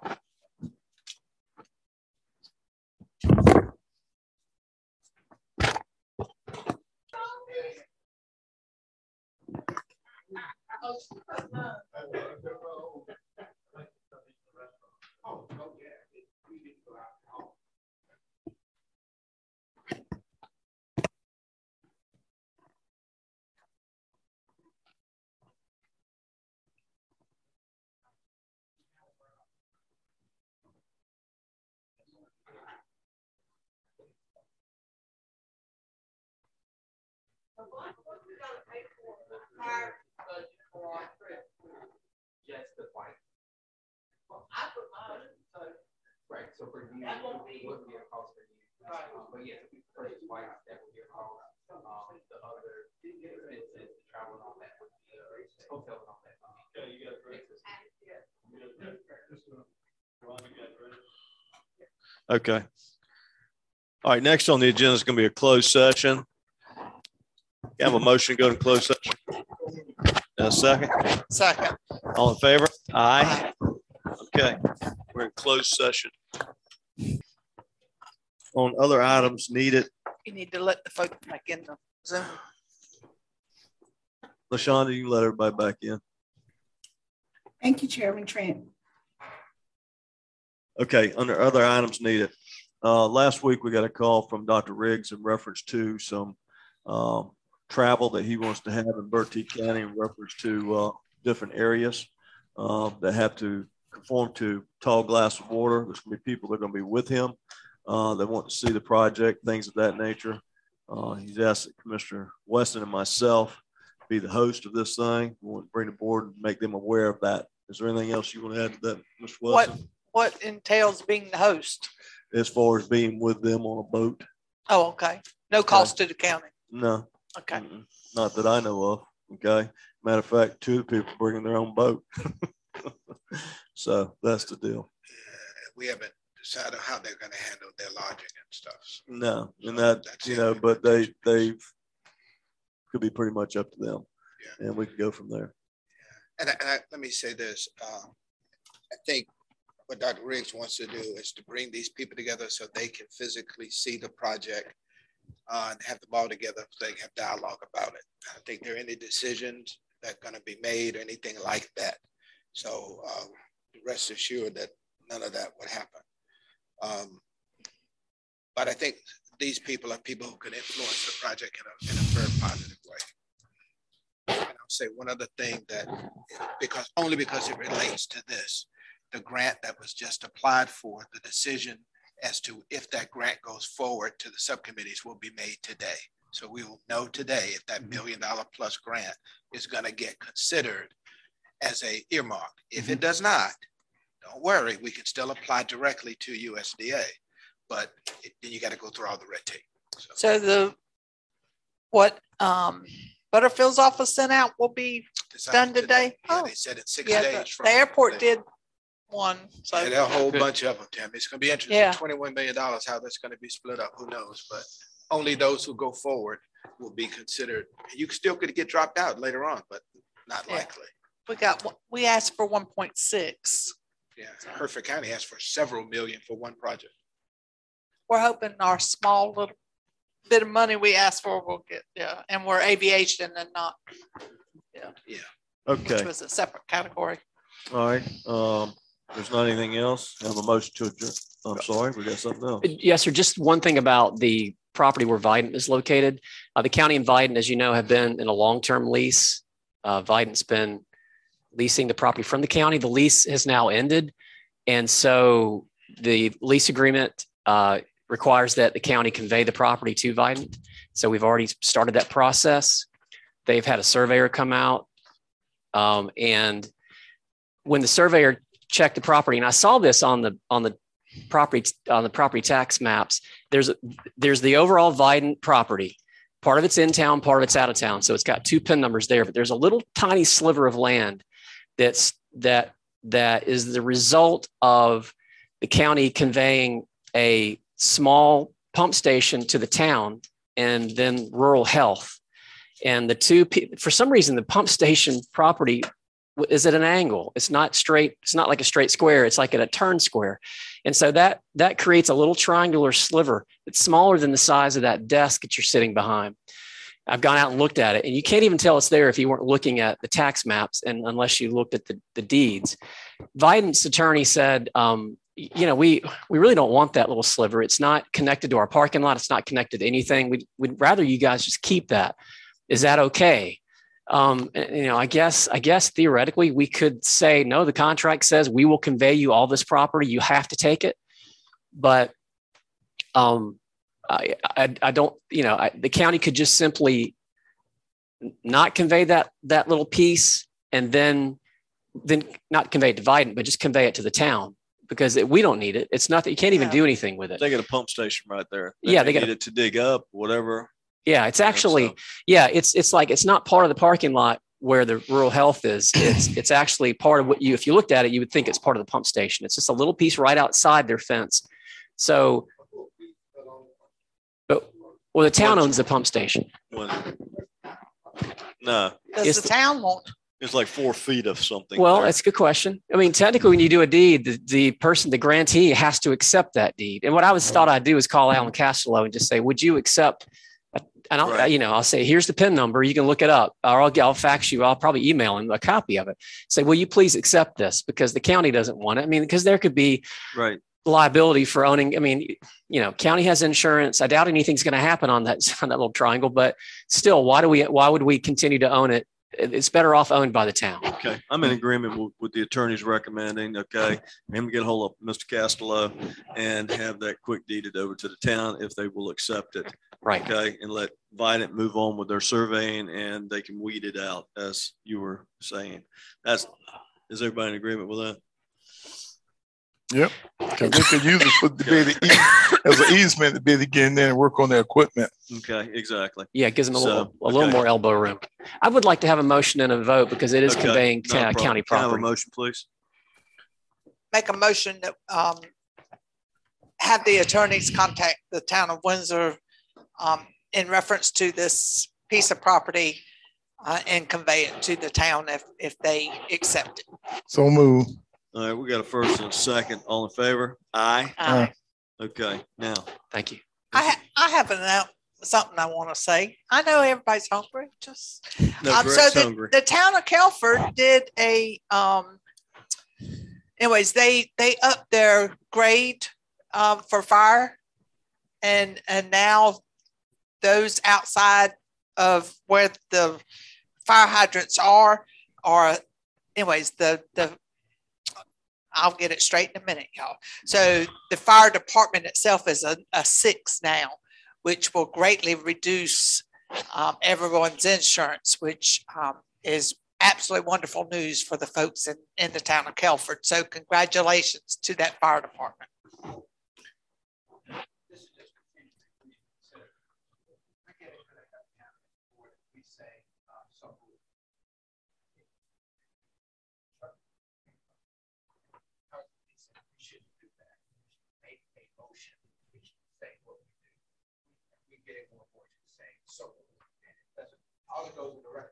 Right, so for you, it wouldn't be a cost for you. Um, But yes, if you purchase white, that would be a cost. Um, The other expenses, the travel and all that would be, uh, hotel and all that. would be excess. Okay. All right. Next on the agenda is going to be a closed session. You have a motion to go to closed session. A second. Second. All in favor? Aye. Okay. We're in closed session. On other items needed, You need to let the folks back in the Zoom. LaShonda, you can let everybody back in. Thank you, Chairman Trent. Okay, under other items needed. Uh, last week, we got a call from Doctor Riggs in reference to some uh, travel that he wants to have in Bertie County in reference to uh, different areas uh, that have to conform to tall glass of water. There's going to be people that are going to be with him uh, that want to see the project, things of that nature. Uh, he's asked that Commissioner Weston and myself be the host of this thing. We want to bring the board and make them aware of that. Is there anything else you want to add to that, Mister Wilson? What, what entails being the host? As far as being with them on a boat? Oh, okay. No cost to the county. No. Okay. Mm-mm. Not that I know of. Okay. Matter of fact, two of the people bringing their own boat. So that's the deal. We haven't decided how they're going to handle their lodging and stuff. No, and that, you know, but they, they could be pretty much up to them. Yeah. And we can go from there. And, I, and I, let me say this. Um, I think what Doctor Riggs wants to do is to bring these people together so they can physically see the project uh, and have them all together so they can have dialogue about it. I don't think there are any decisions that are going to be made or anything like that. So uh, rest assured that none of that would happen. Um, but I think these people are people who can influence the project in a, in a very positive way. And I'll say one other thing that, because only because it relates to this, the grant that was just applied for, the decision as to if that grant goes forward to the subcommittees will be made today. So we will know today if that million dollar plus grant is going to get considered as a earmark. If it does not, don't worry, we can still apply directly to U S D A, but it, then you got to go through all the red tape. So, so the, what um, Butterfield's office sent out will be done today? today. Yeah, oh. They said in six yeah, days. The, from the airport today. did one. So yeah, there are a whole bunch of them, Tim. It's going to be interesting. Yeah. twenty-one million dollars, how that's going to be split up, who knows? But only those who go forward will be considered. You still could get dropped out later on, but not yeah. likely. We got, we asked for one point six. Yeah, Hereford County asked for several million for one project. We're hoping our small little bit of money we asked for will get, yeah, and we're aviation and not, yeah. Yeah. Okay. Which was a separate category. All right. Um, there's not anything else. I have a motion to adjourn. I'm sorry, we got something else. Yes, sir. Just one thing about the property where Vidant is located. Uh, the county and Vidant, as you know, have been in a long-term lease. Uh, Vidant's been leasing the property from the county. The lease has now ended. And so the lease agreement uh, requires that the county convey the property to Vidant. So we've already started that process. They've had a surveyor come out. Um, and when the surveyor checked the property, and I saw this on the on the property on the property tax maps, there's there's the overall Vidant property. Part of it's in town, part of it's out of town. So it's got two PIN numbers there, but there's a little tiny sliver of land that's that that is the result of the county conveying a small pump station to the town and then rural health. And the two, for some reason, the pump station property is at an angle. It's not straight. It's not like a straight square. It's like at a turn square. And so that that creates a little triangular sliver that's smaller than the size of that desk that you're sitting behind. I've gone out and looked at it, and you can't even tell it's there if you weren't looking at the tax maps and unless you looked at the, the deeds. Vidant's attorney said, um, you know, we we really don't want that little sliver. It's not connected to our parking lot. It's not connected to anything. We'd, we'd rather you guys just keep that. Is that okay? Um, you know, I guess I guess theoretically we could say, no, the contract says we will convey you all this property. You have to take it. But um, I, I, I don't, you know, I, the county could just simply not convey that that little piece and then then not convey it to Vidant, but just convey it to the town because it, we don't need it. It's not that you can't even do anything with it. They got a pump station right there. They yeah, they get it to dig up, whatever. Yeah, it's actually, so. yeah, it's it's like it's not part of the parking lot where the rural health is. It's it's actually part of what you, if you looked at it, you would think it's part of the pump station. It's just a little piece right outside their fence. So, but well, the town owns the pump station. Well, no, does it's the town want? It's like four feet of something. Well, there. That's a good question. I mean, technically, when you do a deed, the, the person, the grantee, has to accept that deed. And what I was thought I'd do is call Alan Castello and just say, "Would you accept and I'll, Right. you know, I'll say, here's the PIN number. You can look it up, or I'll, I'll fax you. I'll probably email him a copy of it. Say, will you please accept this because the county doesn't want it. I mean, because there could be right. liability for owning. I mean, you know, county has insurance. I doubt anything's going to happen on that on that little triangle. But still, why do we? Why would we continue to own it? It's better off owned by the town. Okay, I'm in agreement with, with the attorneys recommending, okay, him get a hold of Mister Castello and have that quick deeded over to the town if they will accept it. Right. Okay, and let Vidant move on with their surveying and they can weed it out as you were saying. That's, is everybody in agreement with that? Yep, because they could use it for the bid as an easement to be to get in there and work on their equipment. Okay, exactly. Yeah, it gives them a So, little a little okay. more elbow room. I would like to have a motion and a vote because it is Okay, conveying not a uh, problem. county Can I have a property. motion, please? Make a motion that um, have the attorneys contact the town of Windsor um, in reference to this piece of property uh, and convey it to the town if, if they accept it. So move. All right, we got a first and a second. All in favor? Aye. Aye. Okay, now. Thank you. I, ha- I have an out, something I want to say. I know everybody's hungry, just. No, Um, so Greg's the, hungry. the town of Kelford did a, um, anyways, they, they upped their grade, um, for fire. And, and now those outside of where the fire hydrants are, are anyways, the, the, I'll get it straight in a minute, y'all. So the fire department itself is a, a six now, which will greatly reduce um, everyone's insurance, which um, is absolutely wonderful news for the folks in, in the town of Kelford. So congratulations to that fire department. All it goes in the record.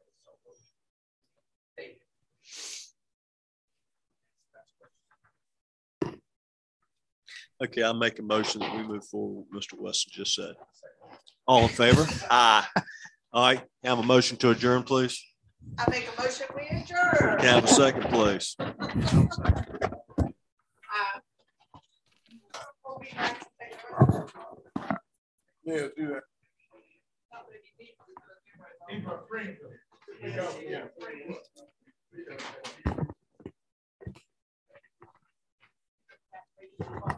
Okay, I'll make a motion that we move forward with Mister Weston just said. All in favor? Aye. All right, have a motion to adjourn, please. I make a motion, we adjourn. Can I have a second, please? Yeah, do that. Yeah.